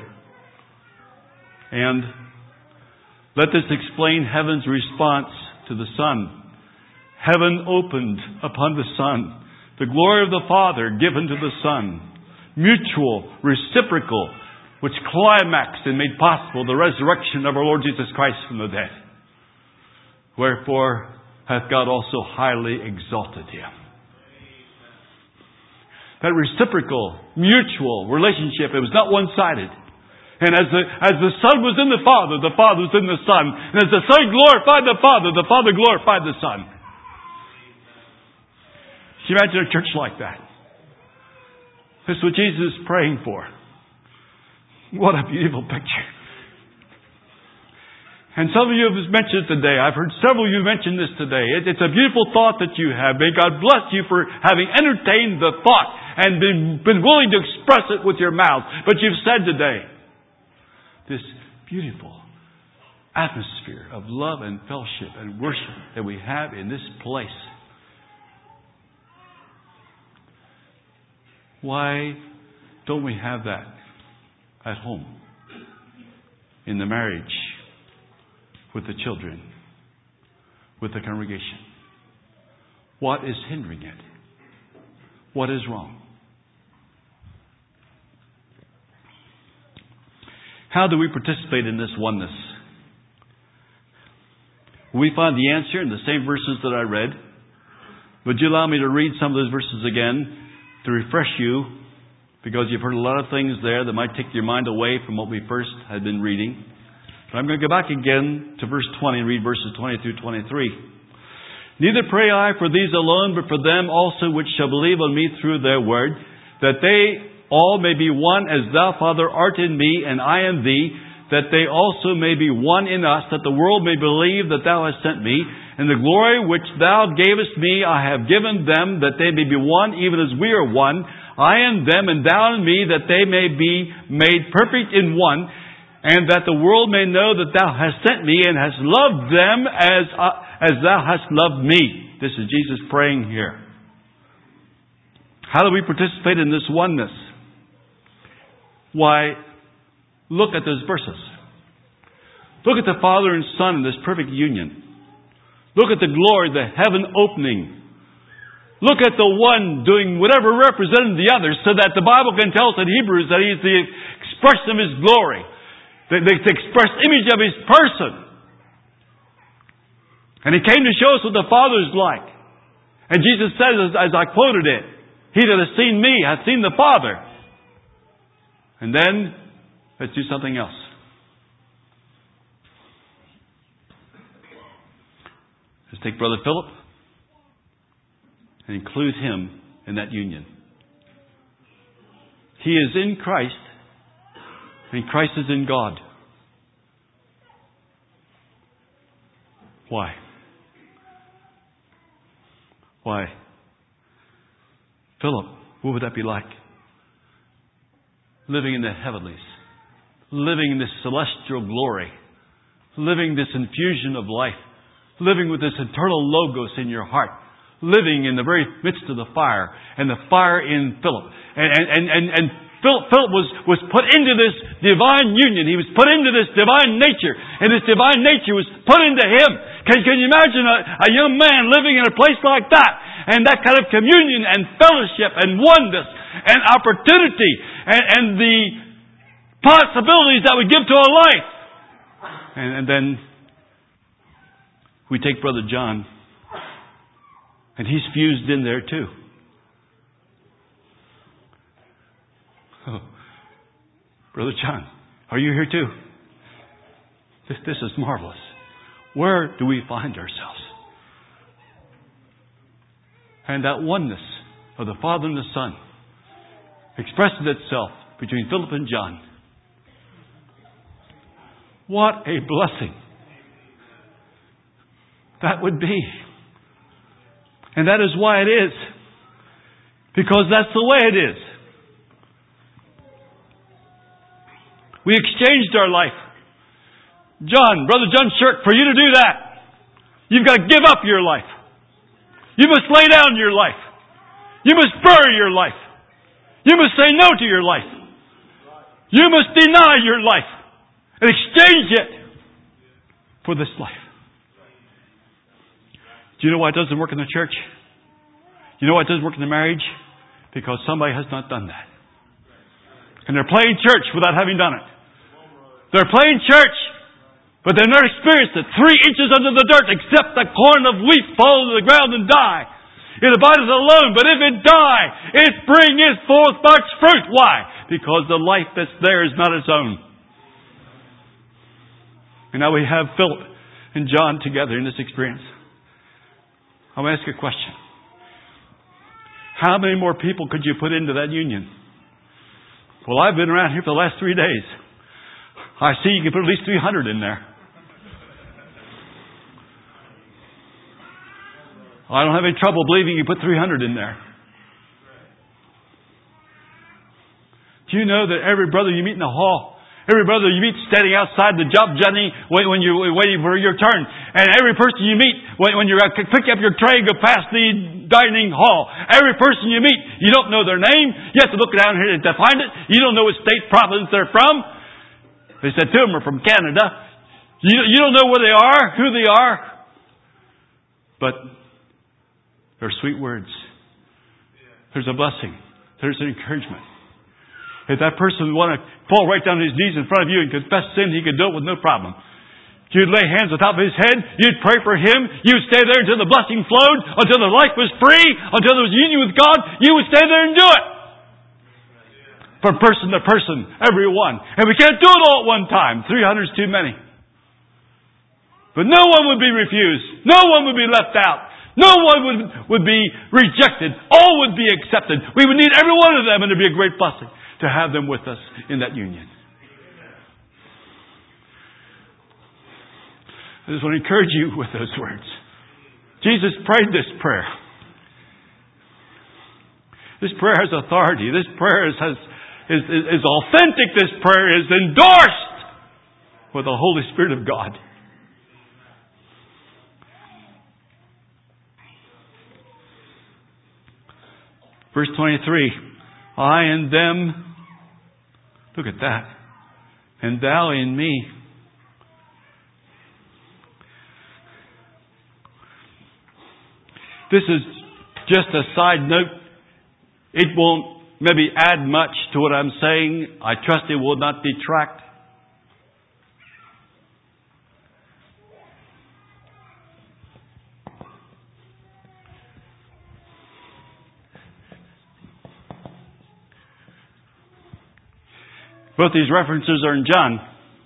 Speaker 1: And let this explain heaven's response to the Son. Heaven opened upon the Son. The glory of the Father given to the Son. Mutual, reciprocal, which climaxed and made possible the resurrection of our Lord Jesus Christ from the dead. Wherefore hath God also highly exalted Him. That reciprocal, mutual relationship, it was not one-sided. And as the, as the Son was in the Father, the Father was in the Son. And as the Son glorified the Father, the Father glorified the Son. Can you imagine a church like that? This is what Jesus is praying for. What a beautiful picture. And some of you have mentioned it today. I've heard several of you mention this today. It, it's a beautiful thought that you have. May God bless you for having entertained the thought and been, been willing to express it with your mouth. But you've said today, this beautiful atmosphere of love and fellowship and worship that we have in this place. Why don't we have that at home, in the marriage, with the children, with the congregation? What is hindering it? What is wrong? How do we participate in this oneness? We find the answer in the same verses that I read. Would you allow me to read some of those verses again to refresh you? Because you've heard a lot of things there that might take your mind away from what we first had been reading. But I'm going to go back again to verse twenty and read verses twenty through twenty-three. Neither pray I for these alone, but for them also which shall believe on me through their word, that they all may be one as thou, Father, art in me, and I in thee, that they also may be one in us, that the world may believe that thou hast sent me. And the glory which thou gavest me I have given them, that they may be one, even as we are one. I in them, and thou in me, that they may be made perfect in one, and that the world may know that thou hast sent me, and hast loved them as, uh, as thou hast loved me. This is Jesus praying here. How do we participate in this oneness? Why, look at those verses. Look at the Father and Son in this perfect union. Look at the glory, the heaven opening. Look at the one doing whatever represented the other, so that the Bible can tell us in Hebrews that He is the expression of His glory, the, the express image of His person. And He came to show us what the Father is like. And Jesus says, as, as I quoted it, He that has seen me hath seen the Father. And then, let's do something else. Let's take Brother Philip and include him in that union. He is in Christ, and Christ is in God. Why? Why? Philip, what would that be like? Living in the heavenlies, living in this celestial glory, living this infusion of life, living with this eternal Logos in your heart, living in the very midst of the fire, and the fire in Philip. And, and, and, and, and Philip, Philip was, was put into this divine union. He was put into this divine nature, and this divine nature was put into him. Can, can you imagine a, a young man living in a place like that, and that kind of communion and fellowship and oneness and opportunity and, and the possibilities that we give to our life? And, and then we take Brother John, and he's fused in there too. Oh, Brother John, are you here too? This, this is marvelous. Where do we find ourselves? And that oneness of the Father and the Son expresses itself between Philip and John. What a blessing that would be. And that is why it is. Because that's the way it is. We exchanged our life. John, Brother John Shirk, for you to do that, you've got to give up your life. You must lay down your life. You must bury your life. You must say no to your life. You must deny your life and exchange it for this life. Do you know why it doesn't work in the church? You know why it doesn't work in the marriage? Because somebody has not done that. And they're playing church without having done it. They're playing church, but they've never experienced it. Three inches under the dirt, except the corn of wheat fall to the ground and die. It abideth alone, but if it die, it bringeth forth much fruit. Why? Because the life that's there is not its own. And now we have Philip and John together in this experience. I'm going to ask you a question. How many more people could you put into that union? Well, I've been around here for the last three days. I see you can put at least three hundred in there. I don't have any trouble believing you put three hundred in there. Do you know that every brother you meet in the hall, every brother you meet standing outside the job Johnny when, when you're waiting for your turn, and every person you meet when, when you're pick up your tray and go past the dining hall, every person you meet, you don't know their name. You have to look down here to find it. You don't know what state, province they're from. They said two of them are from Canada. You, you don't know where they are, who they are. But there's sweet words. There's a blessing. There's an encouragement. If that person would want to fall right down on his knees in front of you and confess sin, he could do it with no problem. You'd lay hands on top of his head. You'd pray for him. You'd stay there until the blessing flowed, until the life was free, until there was union with God. You would stay there and do it. From person to person, everyone. And we can't do it all at one time. three hundred is too many. But no one would be refused. No one would be left out. No one would, would be rejected. All would be accepted. We would need every one of them, and it would be a great blessing to have them with us in that union. I just want to encourage you with those words. Jesus prayed this prayer. This prayer has authority. This prayer is, has, is, is, is authentic. This prayer is endorsed with the Holy Spirit of God. Verse twenty-three. I and them, look at that, and thou in me. This is just a side note. It won't maybe add much to what I'm saying. I trust it will not detract. Both these references are in John.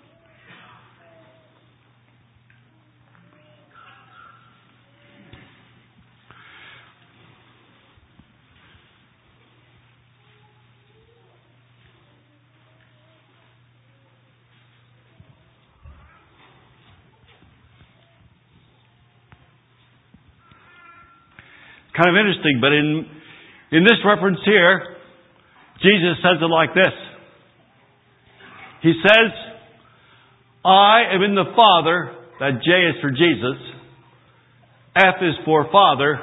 Speaker 1: Kind of interesting, but in in this reference here, Jesus says it like this. He says, I am in the Father, that J is for Jesus, F is for Father,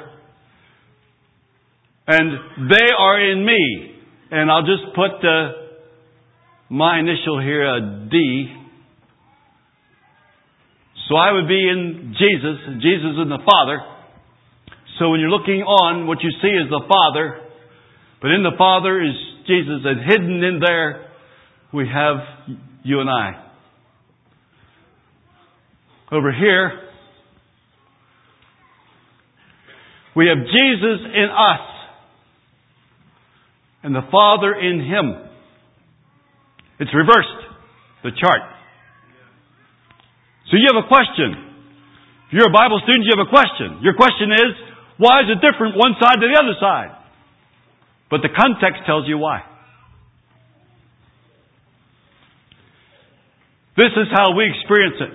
Speaker 1: and they are in me. And I'll just put uh, my initial here, a D. So I would be in Jesus, and Jesus in the Father. So when you're looking on, what you see is the Father, but in the Father is Jesus, and hidden in there we have you and I. Over here, we have Jesus in us and the Father in Him. It's reversed, the chart. So you have a question. If you're a Bible student, you have a question. Your question is, why is it different one side to the other side? But the context tells you why. This is how we experience it.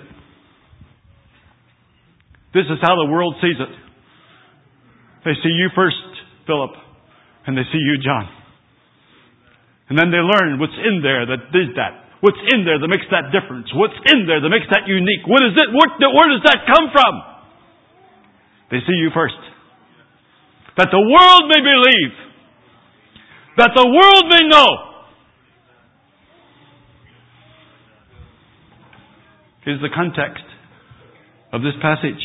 Speaker 1: This is how the world sees it. They see you first, Philip, and they see you, John. And then they learn what's in there that did that. What's in there that makes that difference? What's in there that makes that unique? What is it? What, where does that come from? They see you first. That the world may believe. That the world may know. Here's the context of this passage.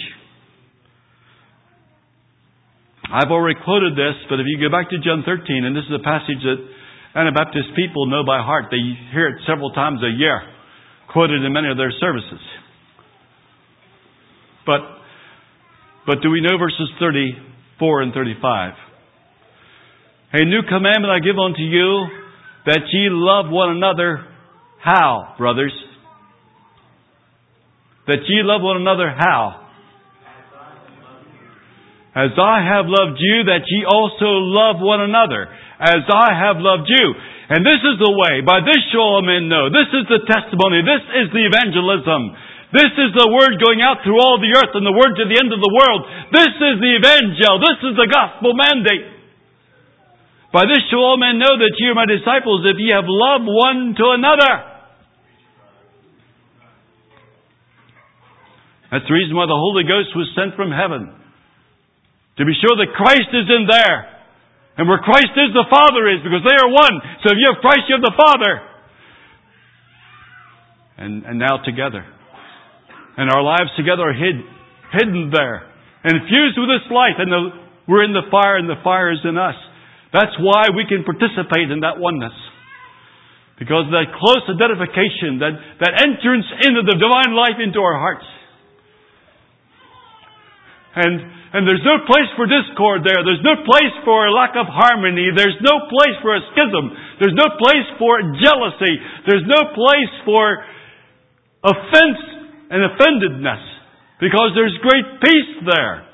Speaker 1: I've already quoted this, but if you go back to John thirteen, and this is a passage that Anabaptist people know by heart. They hear it several times a year, quoted in many of their services. But, but do we know verses thirty-four and thirty-five? A new commandment I give unto you, that ye love one another. How, brothers? That ye love one another how? As I have loved you, that ye also love one another. As I have loved you. And this is the way. By this shall all men know. This is the testimony. This is the evangelism. This is the word going out through all the earth and the word to the end of the world. This is the evangel. This is the gospel mandate. By this shall all men know that ye are my disciples, if ye have love one to another. That's the reason why the Holy Ghost was sent from heaven. To be sure that Christ is in there. And where Christ is, the Father is, because they are one. So if you have Christ, you have the Father. And, and now together. And our lives together are hid, hidden there. And infused with this light. And the, we're in the fire, and the fire is in us. That's why we can participate in that oneness. Because of that close identification, that, that entrance into the divine life into our hearts. And, and there's no place for discord there. There's no place for a lack of harmony. There's no place for a schism. There's no place for jealousy. There's no place for offense and offendedness. Because there's great peace there.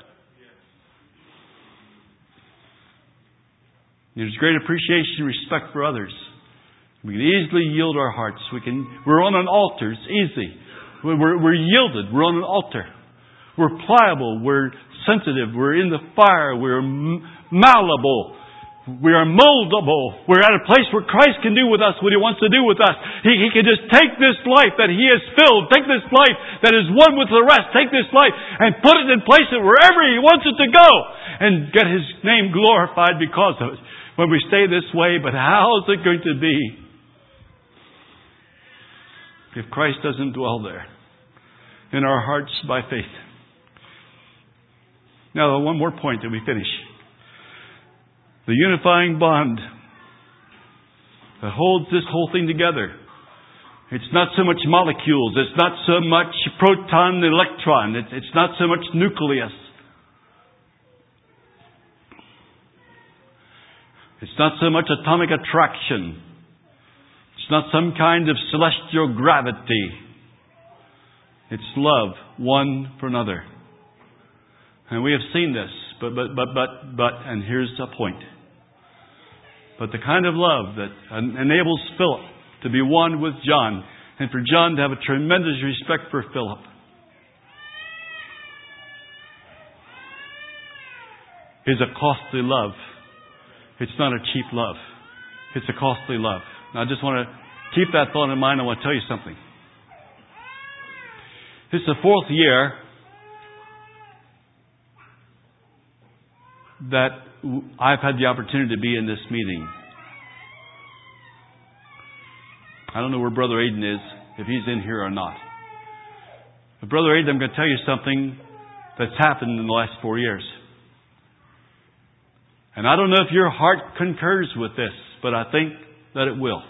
Speaker 1: There's great appreciation and respect for others. We can easily yield our hearts. We can, we're on an altar. It's easy. We're, we're yielded. We're on an altar. We're pliable. We're sensitive. We're in the fire. We're malleable. We are moldable. We're at a place where Christ can do with us what He wants to do with us. He, he can just take this life that He has filled, take this life that is one with the rest, take this life and put it and place it wherever He wants it to go and get His name glorified because of it. When we stay this way, but how is it going to be if Christ doesn't dwell there in our hearts by faith? Now, one more point that we finish. The unifying bond that holds this whole thing together. It's not so much molecules. It's not so much proton and electron. It's, it's not so much nucleus. It's not so much atomic attraction. It's not some kind of celestial gravity. It's love one for another. And we have seen this, but, but, but, but, but, and here's a point. But the kind of love that enables Philip to be one with John, and for John to have a tremendous respect for Philip, is a costly love. It's not a cheap love. It's a costly love. Now I just want to keep that thought in mind. I want to tell you something. This is the fourth year that I've had the opportunity to be in this meeting. I don't know where Brother Aiden is, if he's in here or not. But Brother Aiden, I'm going to tell you something that's happened in the last four years. And I don't know if your heart concurs with this, but I think that it will.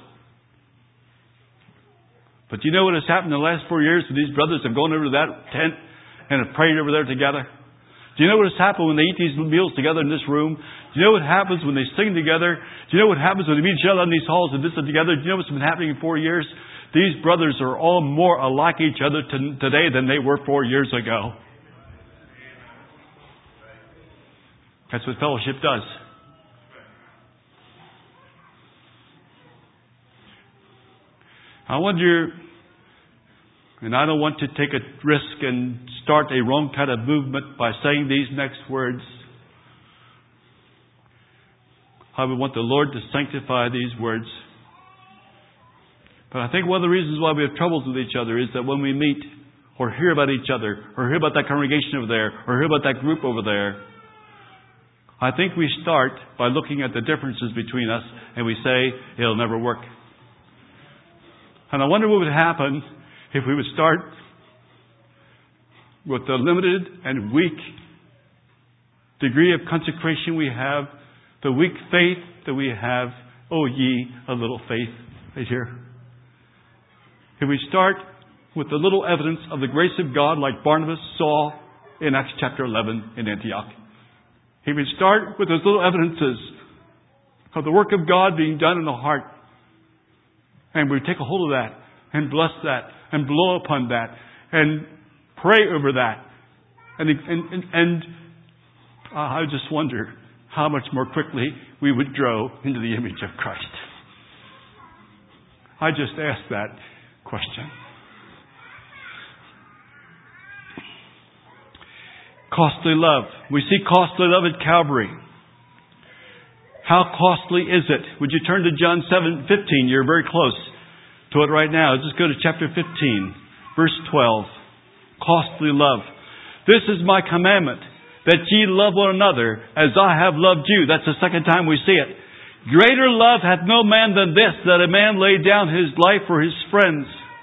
Speaker 1: But you know what has happened in the last four years when these brothers have gone over to that tent and have prayed over there together? Do you know what has happened when they eat these meals together in this room? Do you know what happens when they sing together? Do you know what happens when they meet each other in these halls and visit together? Do you know what's been happening in four years? These brothers are all more alike each other to, today than they were four years ago. That's what fellowship does. I wonder, and I don't want to take a risk and start a wrong kind of movement by saying these next words. I would want the Lord to sanctify these words. But I think one of the reasons why we have troubles with each other is that when we meet or hear about each other or hear about that congregation over there or hear about that group over there, I think we start by looking at the differences between us and we say, it'll never work. And I wonder what would happen if we would start with the limited and weak degree of consecration we have, the weak faith that we have. Oh, ye a little faith, right here. If we start with the little evidence of the grace of God like Barnabas saw in Acts chapter eleven in Antioch. If we start with those little evidences of the work of God being done in the heart, and we take a hold of that and bless that and blow upon that and pray over that. And, and, and, and I just wonder how much more quickly we would grow into the image of Christ. I just asked that question. Costly love. We see costly love at Calvary. How costly is it? Would you turn to John seven fifteen? You're very close to it right now. Just go to chapter fifteen, verse twelve. Costly love. This is my commandment, that ye love one another as I have loved you. That's the second time we see it. Greater love hath no man than this, that a man lay down his life for his friends.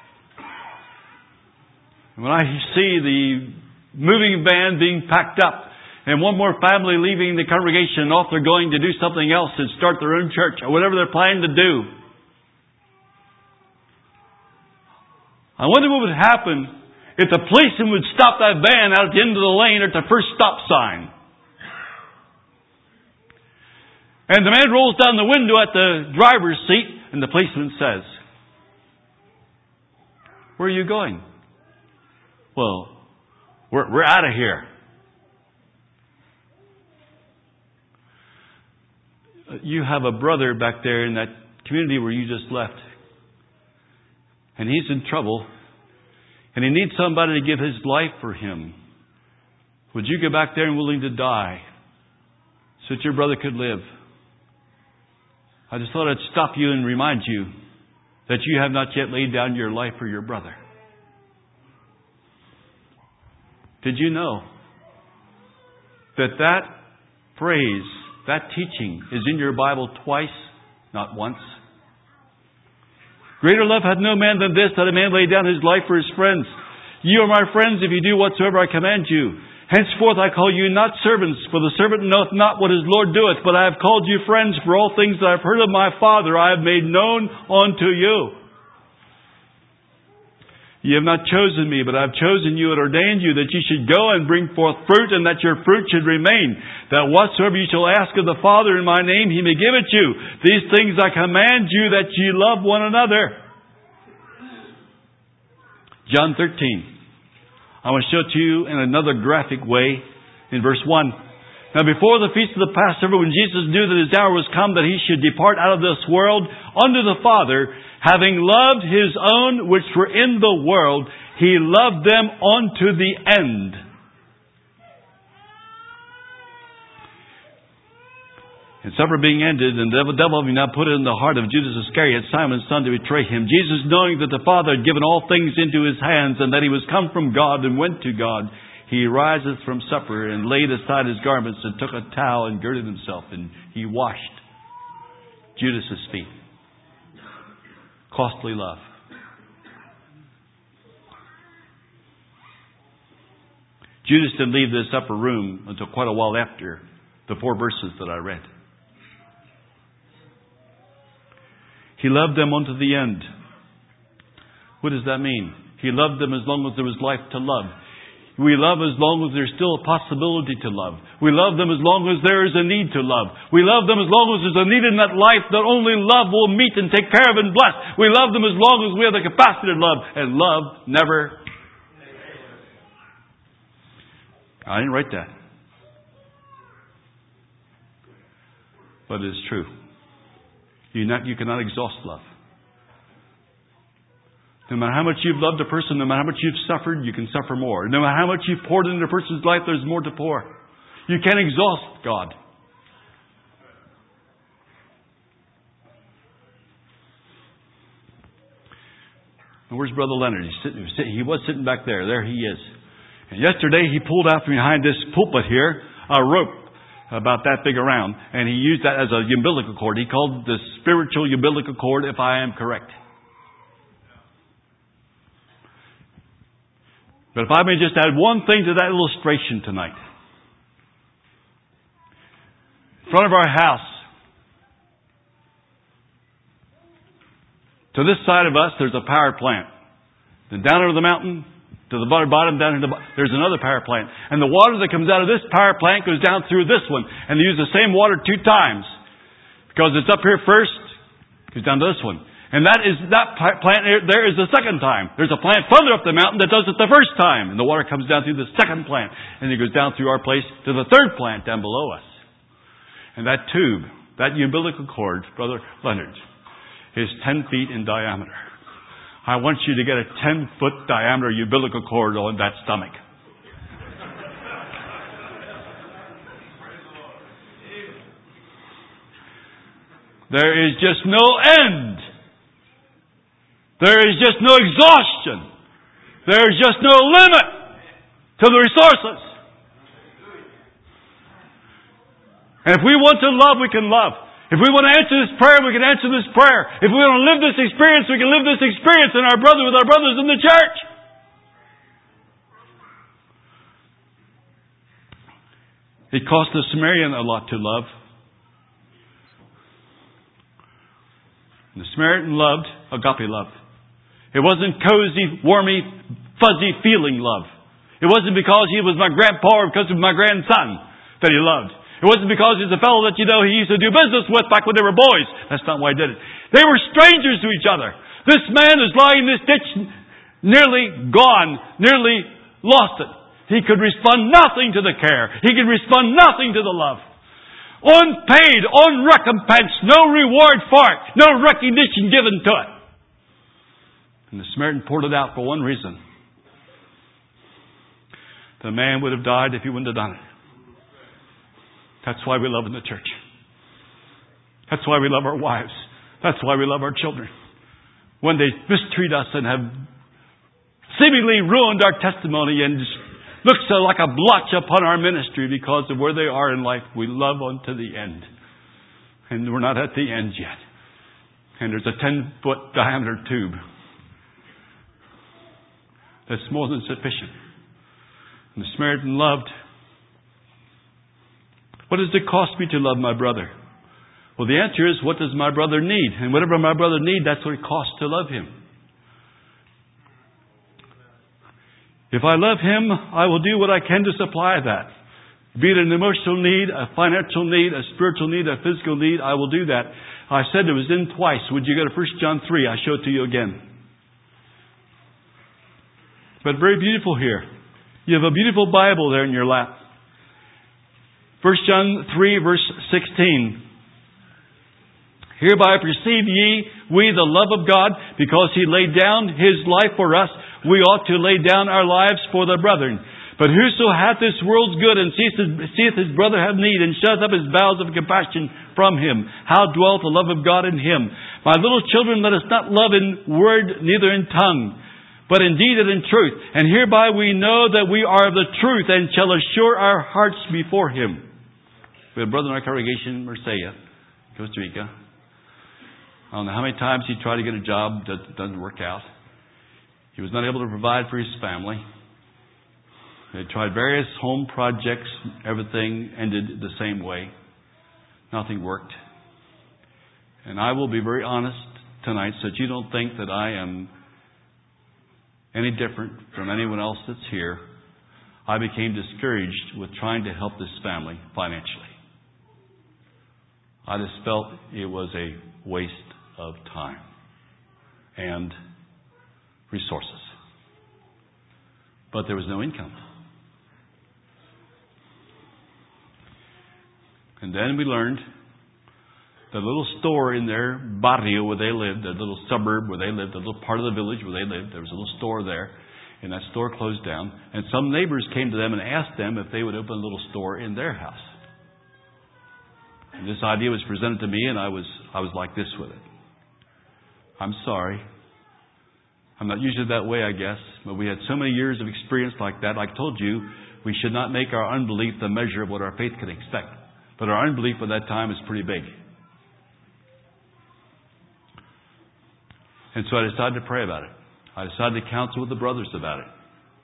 Speaker 1: When I see the moving van being packed up and one more family leaving the congregation off, they're going to do something else and start their own church or whatever they're planning to do, I wonder what would happen if the policeman would stop that van out at the end of the lane or at the first stop sign. And the man rolls down the window at the driver's seat and the policeman says, "Where are you going?" "Well, we're, we're out of here." You have a brother back there in that community where you just left. And he's in trouble. And he needs somebody to give his life for him. Would you go back there and willing to die so that your brother could live? I just thought I'd stop you and remind you that you have not yet laid down your life for your brother. Did you know that that phrase, that teaching, is in your Bible twice, not once? Greater love hath no man than this, that a man lay down his life for his friends. You are my friends if you do whatsoever I command you. Henceforth I call you not servants, for the servant knoweth not what his Lord doeth, but I have called you friends, for all things that I have heard of my Father I have made known unto you. You have not chosen me, but I have chosen you and ordained you that you should go and bring forth fruit, and that your fruit should remain, that whatsoever you shall ask of the Father in my name, He may give it you. These things I command you, that ye love one another. John thirteen. I want to show it to you in another graphic way in verse one. Now before the feast of the Passover, when Jesus knew that His hour was come that He should depart out of this world unto the Father, having loved His own which were in the world, He loved them unto the end. And supper being ended, and the devil, devil having now put it in the heart of Judas Iscariot, Simon's son, to betray Him, Jesus, knowing that the Father had given all things into His hands, and that He was come from God and went to God, He riseth from supper and laid aside His garments and took a towel and girded Himself, and He washed Judas's feet. Costly love. Judas didn't leave this upper room until quite a while after the four verses that I read. He loved them unto the end. What does that mean? He loved them as long as there was life to love. We love as long as there's still a possibility to love. We love them as long as there is a need to love. We love them as long as there's a need in that life that only love will meet and take care of and bless. We love them as long as we have the capacity to love. And love never... I didn't write that. But it is true. You, not, you cannot exhaust love. No matter how much you've loved a person, no matter how much you've suffered, you can suffer more. No matter how much you've poured into a person's life, there's more to pour. You can't exhaust God. And where's Brother Leonard? He's sitting, he was sitting back there. There he is. And yesterday he pulled out from behind this pulpit here a rope about that big around. And he used that as a umbilical cord. He called the spiritual umbilical cord, if I am correct. But if I may just add one thing to that illustration tonight. In front of our house, to this side of us, there's a power plant. Then down over the mountain, to the bottom, down into the bottom, there's another power plant. And the water that comes out of this power plant goes down through this one. And they use the same water two times. Because it's up here first, goes down to this one. And that is that plant there is the second time. There's a plant further up the mountain that does it the first time. And the water comes down through the second plant. And it goes down through our place to the third plant down below us. And that tube, that umbilical cord, Brother Leonard, is ten feet in diameter. I want you to get a ten-foot diameter umbilical cord on that stomach. There is just no end. There is just no exhaustion. There is just no limit to the resources. And if we want to love, we can love. If we want to answer this prayer, we can answer this prayer. If we want to live this experience, we can live this experience in our brother with our brothers in the church. It cost the Samaritan a lot to love. The Samaritan loved agape love. It wasn't cozy, warmy, fuzzy feeling love. It wasn't because he was my grandpa or because of my grandson that he loved. It wasn't because he's a fellow that you know he used to do business with back when they were boys. That's not why he did it. They were strangers to each other. This man is lying in this ditch, nearly gone, nearly lost it. He could respond nothing to the care. He could respond nothing to the love. Unpaid, unrecompensed, no reward for it, no recognition given to it. And the Samaritan poured it out for one reason. The man would have died if he wouldn't have done it. That's why we love in the church. That's why we love our wives. That's why we love our children. When they mistreat us and have seemingly ruined our testimony and looks like a blotch upon our ministry because of where they are in life, we love unto the end. And we're not at the end yet. And there's a ten-foot diameter tube that's more than sufficient. And the Samaritan loved. What does it cost me to love my brother? Well, the answer is, what does my brother need? And whatever my brother needs, that's what it costs to love him. If I love him, I will do what I can to supply that. Be it an emotional need, a financial need, a spiritual need, a physical need, I will do that. I said it was in twice. Would you go to First John three? I show it to you again. But very beautiful here. You have a beautiful Bible there in your lap. First John three, verse sixteen. Hereby perceive ye, we the love of God, because He laid down His life for us, we ought to lay down our lives for the brethren. But whoso hath this world's good, and seeth his, seeth his brother have need, and shuts up his bowels of compassion from him, how dwelleth the love of God in him? My little children, let us not love in word, neither in tongue, but in deed and in truth. And hereby we know that we are of the truth, and shall assure our hearts before Him. We have a brother in our congregation, Marseille, Costa Rica. I don't know how many times he tried to get a job that doesn't work out. He was not able to provide for his family. They tried various home projects. Everything ended the same way. Nothing worked. And I will be very honest tonight so that you don't think that I am any different from anyone else that's here. I became discouraged with trying to help this family financially. I just felt it was a waste of time and resources. But there was no income. And then we learned the little store in their barrio where they lived, the little suburb where they lived, the little part of the village where they lived, there was a little store there. And that store closed down. And some neighbors came to them and asked them if they would open a little store in their house. And this idea was presented to me, and I was I was like this with it. I'm sorry. I'm not usually that way, I guess. But we had so many years of experience like that. Like I told you, we should not make our unbelief the measure of what our faith can expect. But our unbelief at that time is pretty big. And so I decided to pray about it. I decided to counsel with the brothers about it.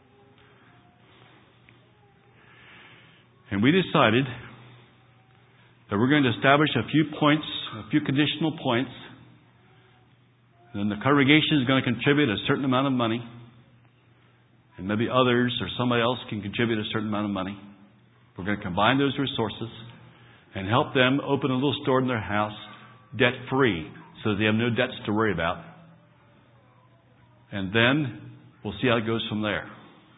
Speaker 1: And we decided that we're going to establish a few points, a few conditional points. And then the congregation is going to contribute a certain amount of money. And maybe others or somebody else can contribute a certain amount of money. We're going to combine those resources and help them open a little store in their house debt-free so that they have no debts to worry about. And then we'll see how it goes from there.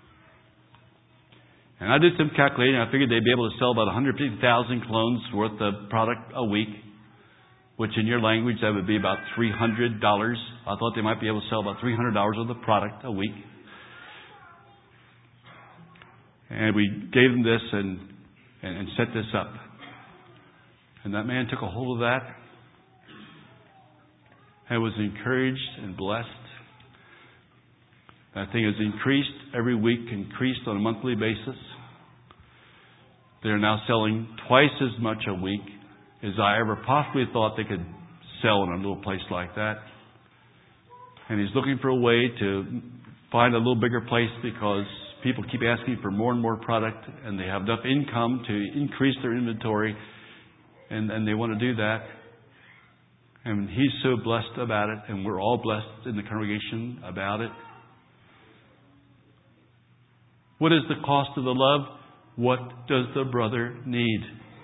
Speaker 1: And I did some calculating. I figured they'd be able to sell about one hundred fifty thousand clones worth of product a week, which in your language, that would be about three hundred dollars. I thought they might be able to sell about three hundred dollars worth of product a week. And we gave them this and, and, and set this up. And that man took a hold of that and was encouraged and blessed. That thing has increased every week, increased on a monthly basis. They're now selling twice as much a week as I ever possibly thought they could sell in a little place like that. And he's looking for a way to find a little bigger place because people keep asking for more and more product and they have enough income to increase their inventory and, and they want to do that. And he's so blessed about it and we're all blessed in the congregation about it. What is the cost of the love? What does the brother need?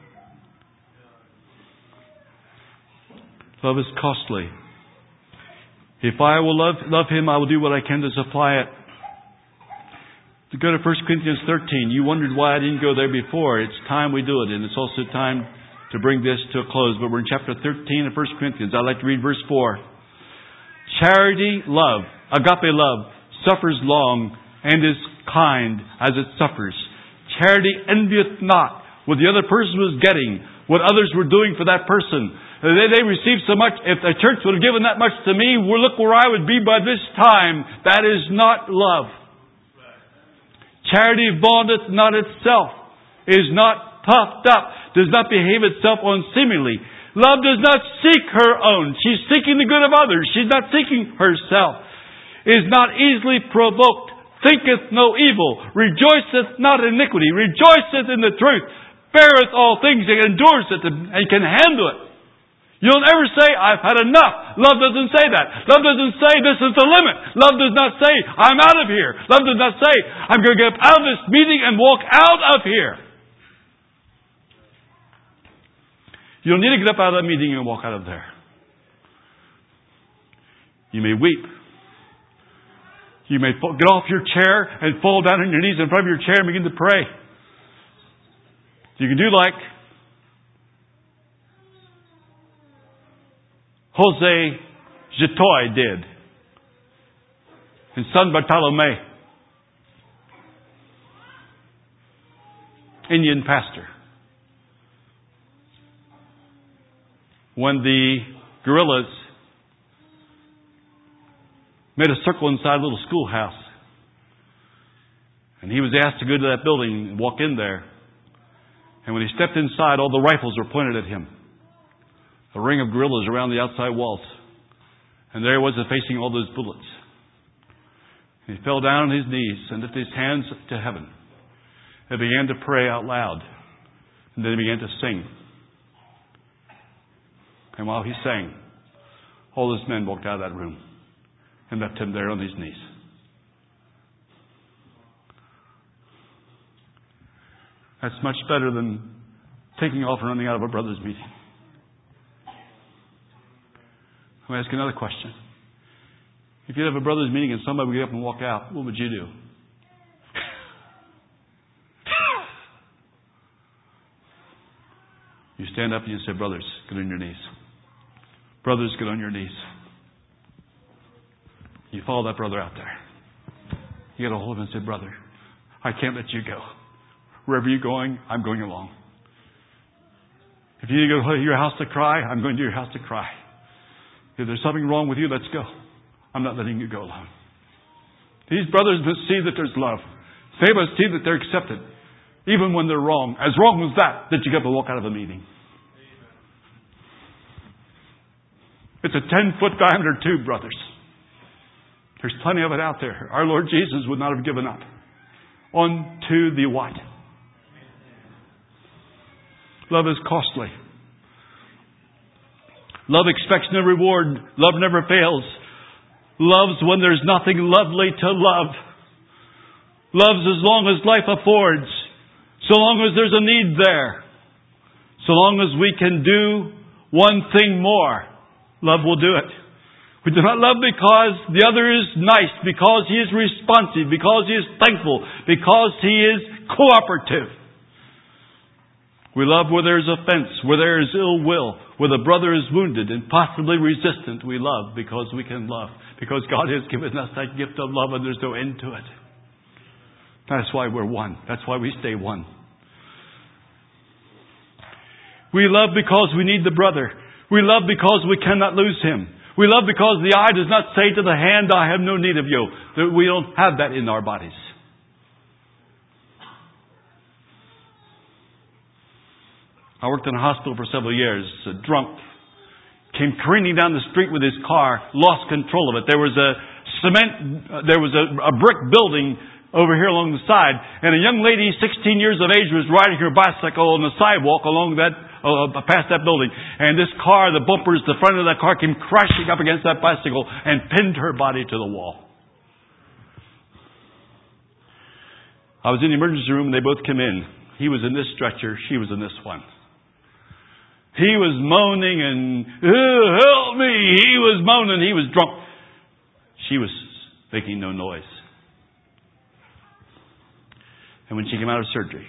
Speaker 1: Love is costly. If I will love, love him, I will do what I can to supply it. To go to First Corinthians thirteen, you wondered why I didn't go there before. It's time we do it, and it's also time to bring this to a close. But we're in chapter thirteen of First Corinthians. I'd like to read verse four. Charity, love, agape love, suffers long and is kind as it suffers. Charity envieth not what the other person was getting, what others were doing for that person. They, they received so much. If the church would have given that much to me, well, look where I would be by this time. That is not love. Charity vaunteth not itself, is not puffed up, does not behave itself unseemly. Love does not seek her own. She's seeking the good of others. She's not seeking herself. Is not easily provoked. Thinketh no evil. Rejoiceth not in iniquity. Rejoiceth in the truth. Beareth all things and endures it and can handle it. You don't ever say, I've had enough. Love doesn't say that. Love doesn't say, this is the limit. Love does not say, I'm out of here. Love does not say, I'm going to get out of this meeting and walk out of here. You don't need to get up out of that meeting and walk out of there. You may weep. You may get off your chair and fall down on your knees in front of your chair and begin to pray. You can do like Jose Jatoy did in San Bartolome. Indian pastor. When the guerrillas made a circle inside a little schoolhouse, and he was asked to go to that building and walk in there. And when he stepped inside, all the rifles were pointed at him. A ring of guerrillas around the outside walls. And there he was facing all those bullets. And he fell down on his knees and lifted his hands to heaven. And began to pray out loud. And then he began to sing. And while he sang, all those men walked out of that room and left him there on his knees. That's much better than taking off and running out of a brother's meeting. Let me ask you another question. If you have a brother's meeting and somebody would get up and walk out, what would you do? You stand up and you say, brothers, get on your knees. Brothers, get on your knees. You follow that brother out there. You get a hold of him and say, brother, I can't let you go. Wherever you're going, I'm going along. If you need to go to your house to cry, I'm going to your house to cry. If there's something wrong with you, let's go. I'm not letting you go alone.
Speaker 2: These brothers must see that there's love. They must see that they're accepted. Even when they're wrong. As wrong as that, that you get to walk out of the meeting. It's a ten-foot diameter tube, brothers. There's plenty of it out there. Our Lord Jesus would not have given up. On to the what? Love is costly. Love expects no reward. Love never fails. Loves when there's nothing lovely to love. Loves as long as life affords. So long as there's a need there. So long as we can do one thing more, love will do it. We do not love because the other is nice, because he is responsive, because he is thankful, because he is cooperative. We love where there is offense, where there is ill will, where the brother is wounded and possibly resistant. We love because we can love. Because God has given us that gift of love and there's no end to it. That's why we're one. That's why we stay one. We love because we need the brother. We love because we cannot lose him. We love because the eye does not say to the hand, I have no need of you. That we don't have that in our bodies. I worked in a hospital for several years. A drunk came careening down the street with his car, lost control of it. There was a cement, uh, there was a, a brick building over here along the side, and a young lady, sixteen years of age, was riding her bicycle on the sidewalk along that, uh, past that building. And this car, the bumpers, the front of that car came crashing up against that bicycle and pinned her body to the wall. I was in the emergency room and they both came in. He was in this stretcher, she was in this one. He was moaning and, oh, help me! He was moaning, he was drunk. She was making no noise. And when she came out of surgery,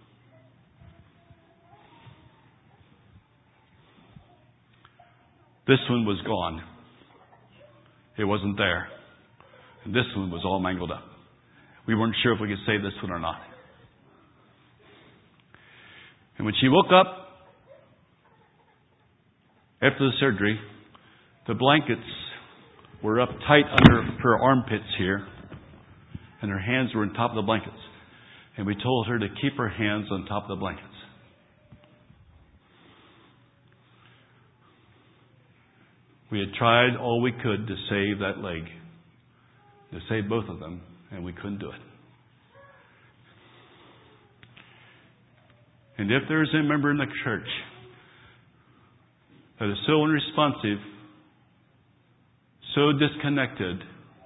Speaker 2: this one was gone. It wasn't there. And this one was all mangled up. We weren't sure if we could save this one or not. And when she woke up, after the surgery, the blankets were up tight under her armpits here, and her hands were on top of the blankets. And we told her to keep her hands on top of the blankets. We had tried all we could to save that leg, to save both of them, and we couldn't do it. And if there is a member in the church that is so unresponsive, so disconnected,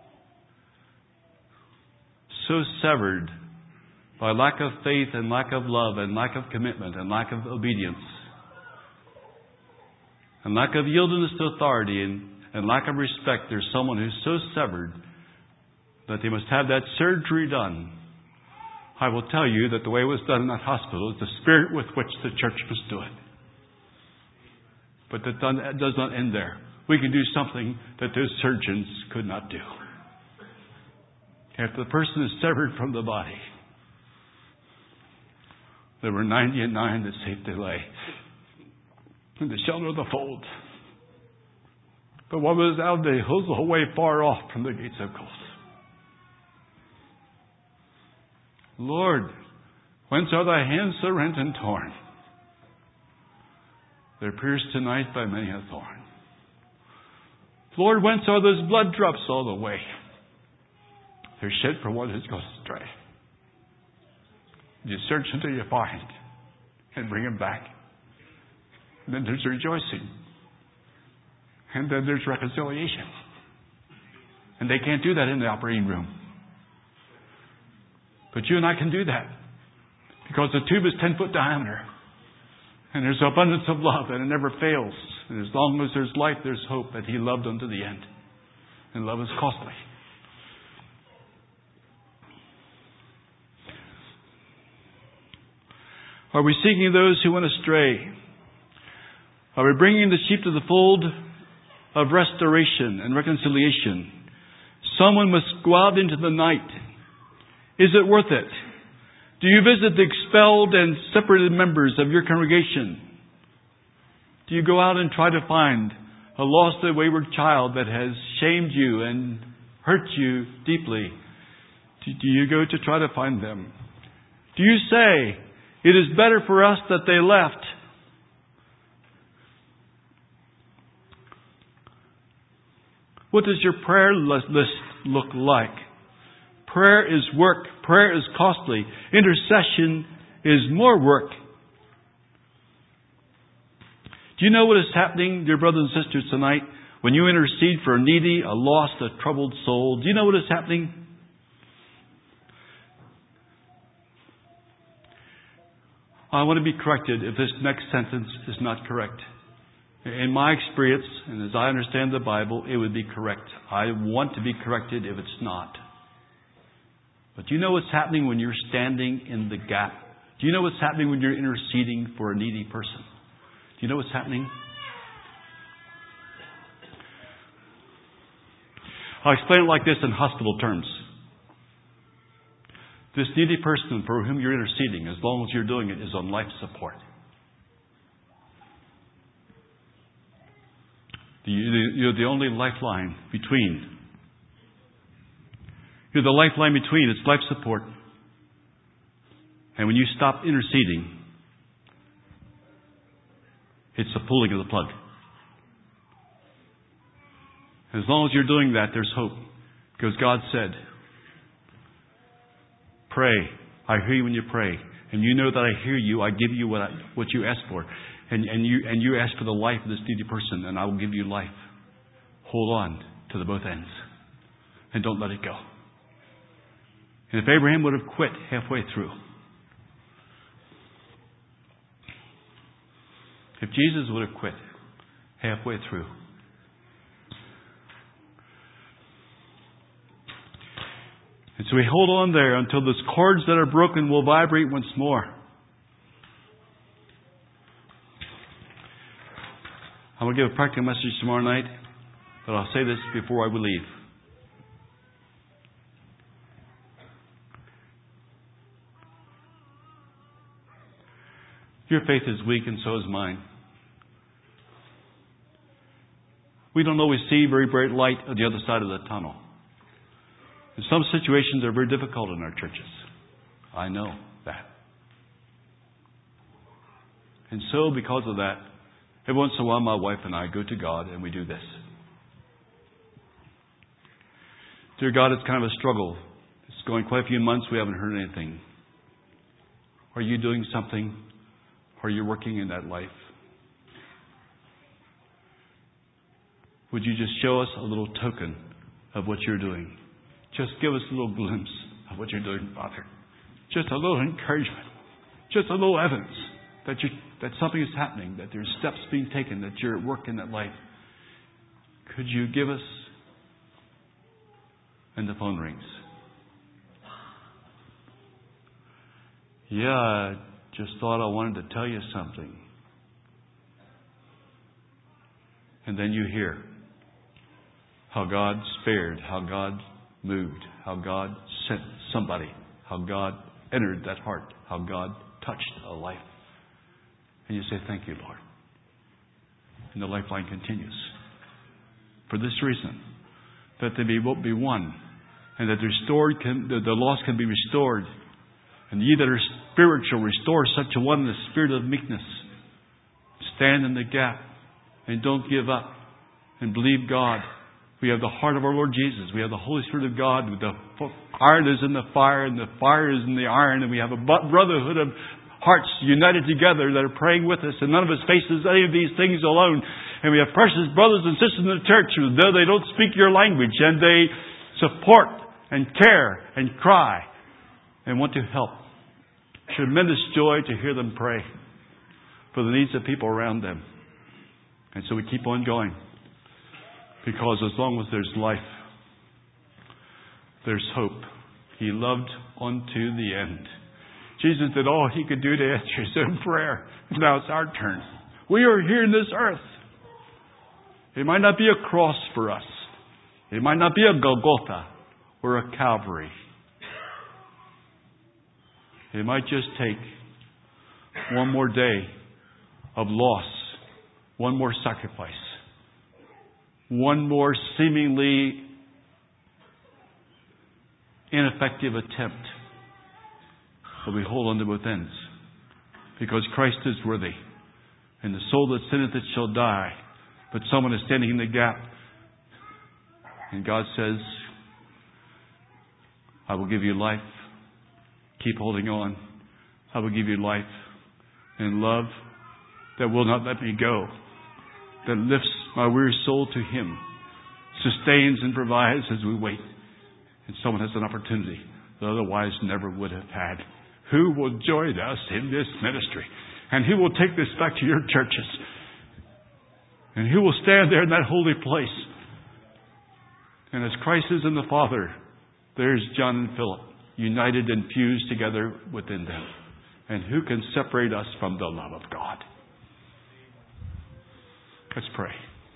Speaker 2: so severed by lack of faith and lack of love and lack of commitment and lack of obedience and lack of yieldedness to authority and, and lack of respect, there's someone who's so severed that they must have that surgery done. I will tell you that the way it was done in that hospital is the spirit with which the church must do it. But that does not end there. We can do something that those surgeons could not do. If the person is severed from the body, there were ninety and nine that safely lay in the shelter of the fold. But one was out the hills away far off from the gates of gold. Lord, whence are thy hands so rent and torn? They're pierced tonight by many a thorn. Lord, whence are those blood drops all the way? They're shed for one who's gone astray. You search until you find and bring him back. And then there's rejoicing. And then there's reconciliation. And they can't do that in the operating room. But you and I can do that. Because the tube is ten foot diameter. And there's abundance of love and it never fails. And as long as there's life, there's hope that He loved unto the end. And love is costly. Are we seeking those who went astray? Are we bringing the sheep to the fold of restoration and reconciliation? Someone must go out into the night. Is it worth it? Do you visit the expelled and separated members of your congregation? Do you go out and try to find a lost and wayward child that has shamed you and hurt you deeply Do you go to try to find them? Do you say, it is better for us that they left? What does your prayer list look like? Prayer is work. Prayer is costly. Intercession is more work. Do you know what is happening, dear brothers and sisters, tonight? When you intercede for a needy, a lost, a troubled soul, do you know what is happening? I want to be corrected if this next sentence is not correct. In my experience, and as I understand the Bible, it would be correct. I want to be corrected if it's not. But do you know what's happening when you're standing in the gap? Do you know what's happening when you're interceding for a needy person? Do you know what's happening? I'll explain it like this in hospital terms. This needy person for whom you're interceding, as long as you're doing it, is on life support. You're the only lifeline between. You're the lifeline between. It's life support. And when you stop interceding, it's the pulling of the plug. As long as you're doing that, there's hope. Because God said, pray. I hear you when you pray. And you know that I hear you. I give you what I, what you ask for. And, and you and you ask for the life of this needy person, and I will give you life. Hold on to the both ends. And don't let it go. And if Abraham would have quit halfway through, if Jesus would have quit halfway through, and so we hold on there until those cords that are broken will vibrate once more. I'm going to give a practical message tomorrow night, but I'll say this before I will leave. Your faith is weak and so is mine. We don't always see very bright light at the other side of the tunnel. And some situations are very difficult in our churches. I know that. And so because of that, every once in a while, my wife and I go to God and we do this. Dear God, it's kind of a struggle. It's going quite a few months. We haven't heard anything. Are you doing something? Are you working in that life? Would you just show us a little token of what you're doing? Just give us a little glimpse of what you're doing, Father. Just a little encouragement. Just a little evidence that you that something is happening, that there's steps being taken, that you're at work in that life. Could you give us? And the phone rings. Yeah, I just thought I wanted to tell you something. And then you hear how God spared, how God moved, how God sent somebody, how God entered that heart, how God touched a life. And you say, thank you, Lord. And the lifeline continues. For this reason, that they be, be one, and that the restored can, the, the lost can be restored. And ye that are spiritual, restore such a one in the spirit of meekness. Stand in the gap and don't give up. And believe God. We have the heart of our Lord Jesus. We have the Holy Spirit of God. The iron is in the fire and the fire is in the iron. And we have a brotherhood of hearts united together that are praying with us. And none of us faces any of these things alone. And we have precious brothers and sisters in the church, though they don't speak your language. And they support and care and cry and want to help. Tremendous joy to hear them pray for the needs of people around them. And so we keep on going. Because as long as there's life, there's hope. He loved unto the end. Jesus did all He could do to answer His own prayer. Now it's our turn. We are here in this earth. It might not be a cross for us. It might not be a Golgotha or a Calvary. It might just take one more day of loss, one more sacrifice, one more seemingly ineffective attempt. But we hold on to both ends. Because Christ is worthy. And the soul that sinneth it shall die. But someone is standing in the gap. And God says, I will give you life. Keep holding on. I will give you life and love that will not let me go. That lifts my weary soul to Him. Sustains and provides as we wait. And someone has an opportunity that otherwise never would have had. Who will join us in this ministry? And who will take this back to your churches? And who will stand there in that holy place? And as Christ is in the Father, there's John and Philip, united and fused together within them. And who can separate us from the love of God? Let's pray.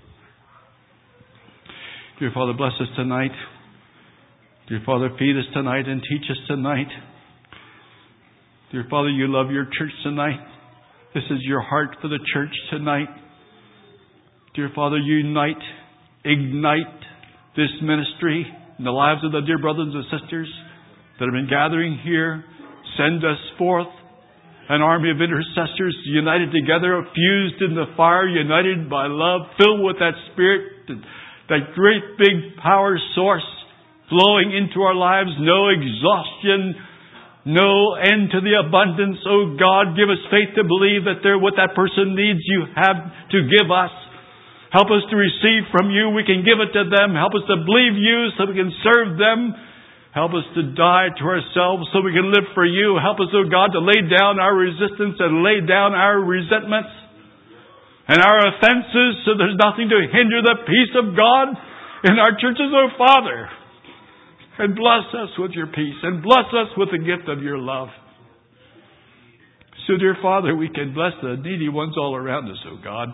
Speaker 2: Dear Father, bless us tonight. Dear Father, feed us tonight and teach us tonight. Dear Father, you love your church tonight. This is your heart for the church tonight. Dear Father, unite, ignite this ministry in the lives of the dear brothers and sisters that have been gathering here. Send us forth an army of intercessors united together, fused in the fire, united by love, filled with that Spirit, that great big power source flowing into our lives. No exhaustion, no end to the abundance. Oh God, give us faith to believe that there, what that person needs, you have to give us. Help us to receive from you. We can give it to them. Help us to believe you so we can serve them. Help us to die to ourselves so we can live for you. Help us, oh God, to lay down our resistance and lay down our resentments and our offenses so there's nothing to hinder the peace of God in our churches, oh Father. And bless us with your peace and bless us with the gift of your love. So, dear Father, we can bless the needy ones all around us, oh God.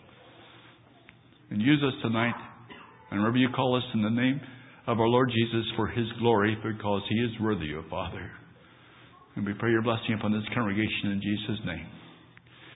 Speaker 2: And use us tonight. And wherever you call us, in the name of our Lord Jesus, for His glory, because He is worthy, O Father. And we pray your blessing upon this congregation in Jesus' name.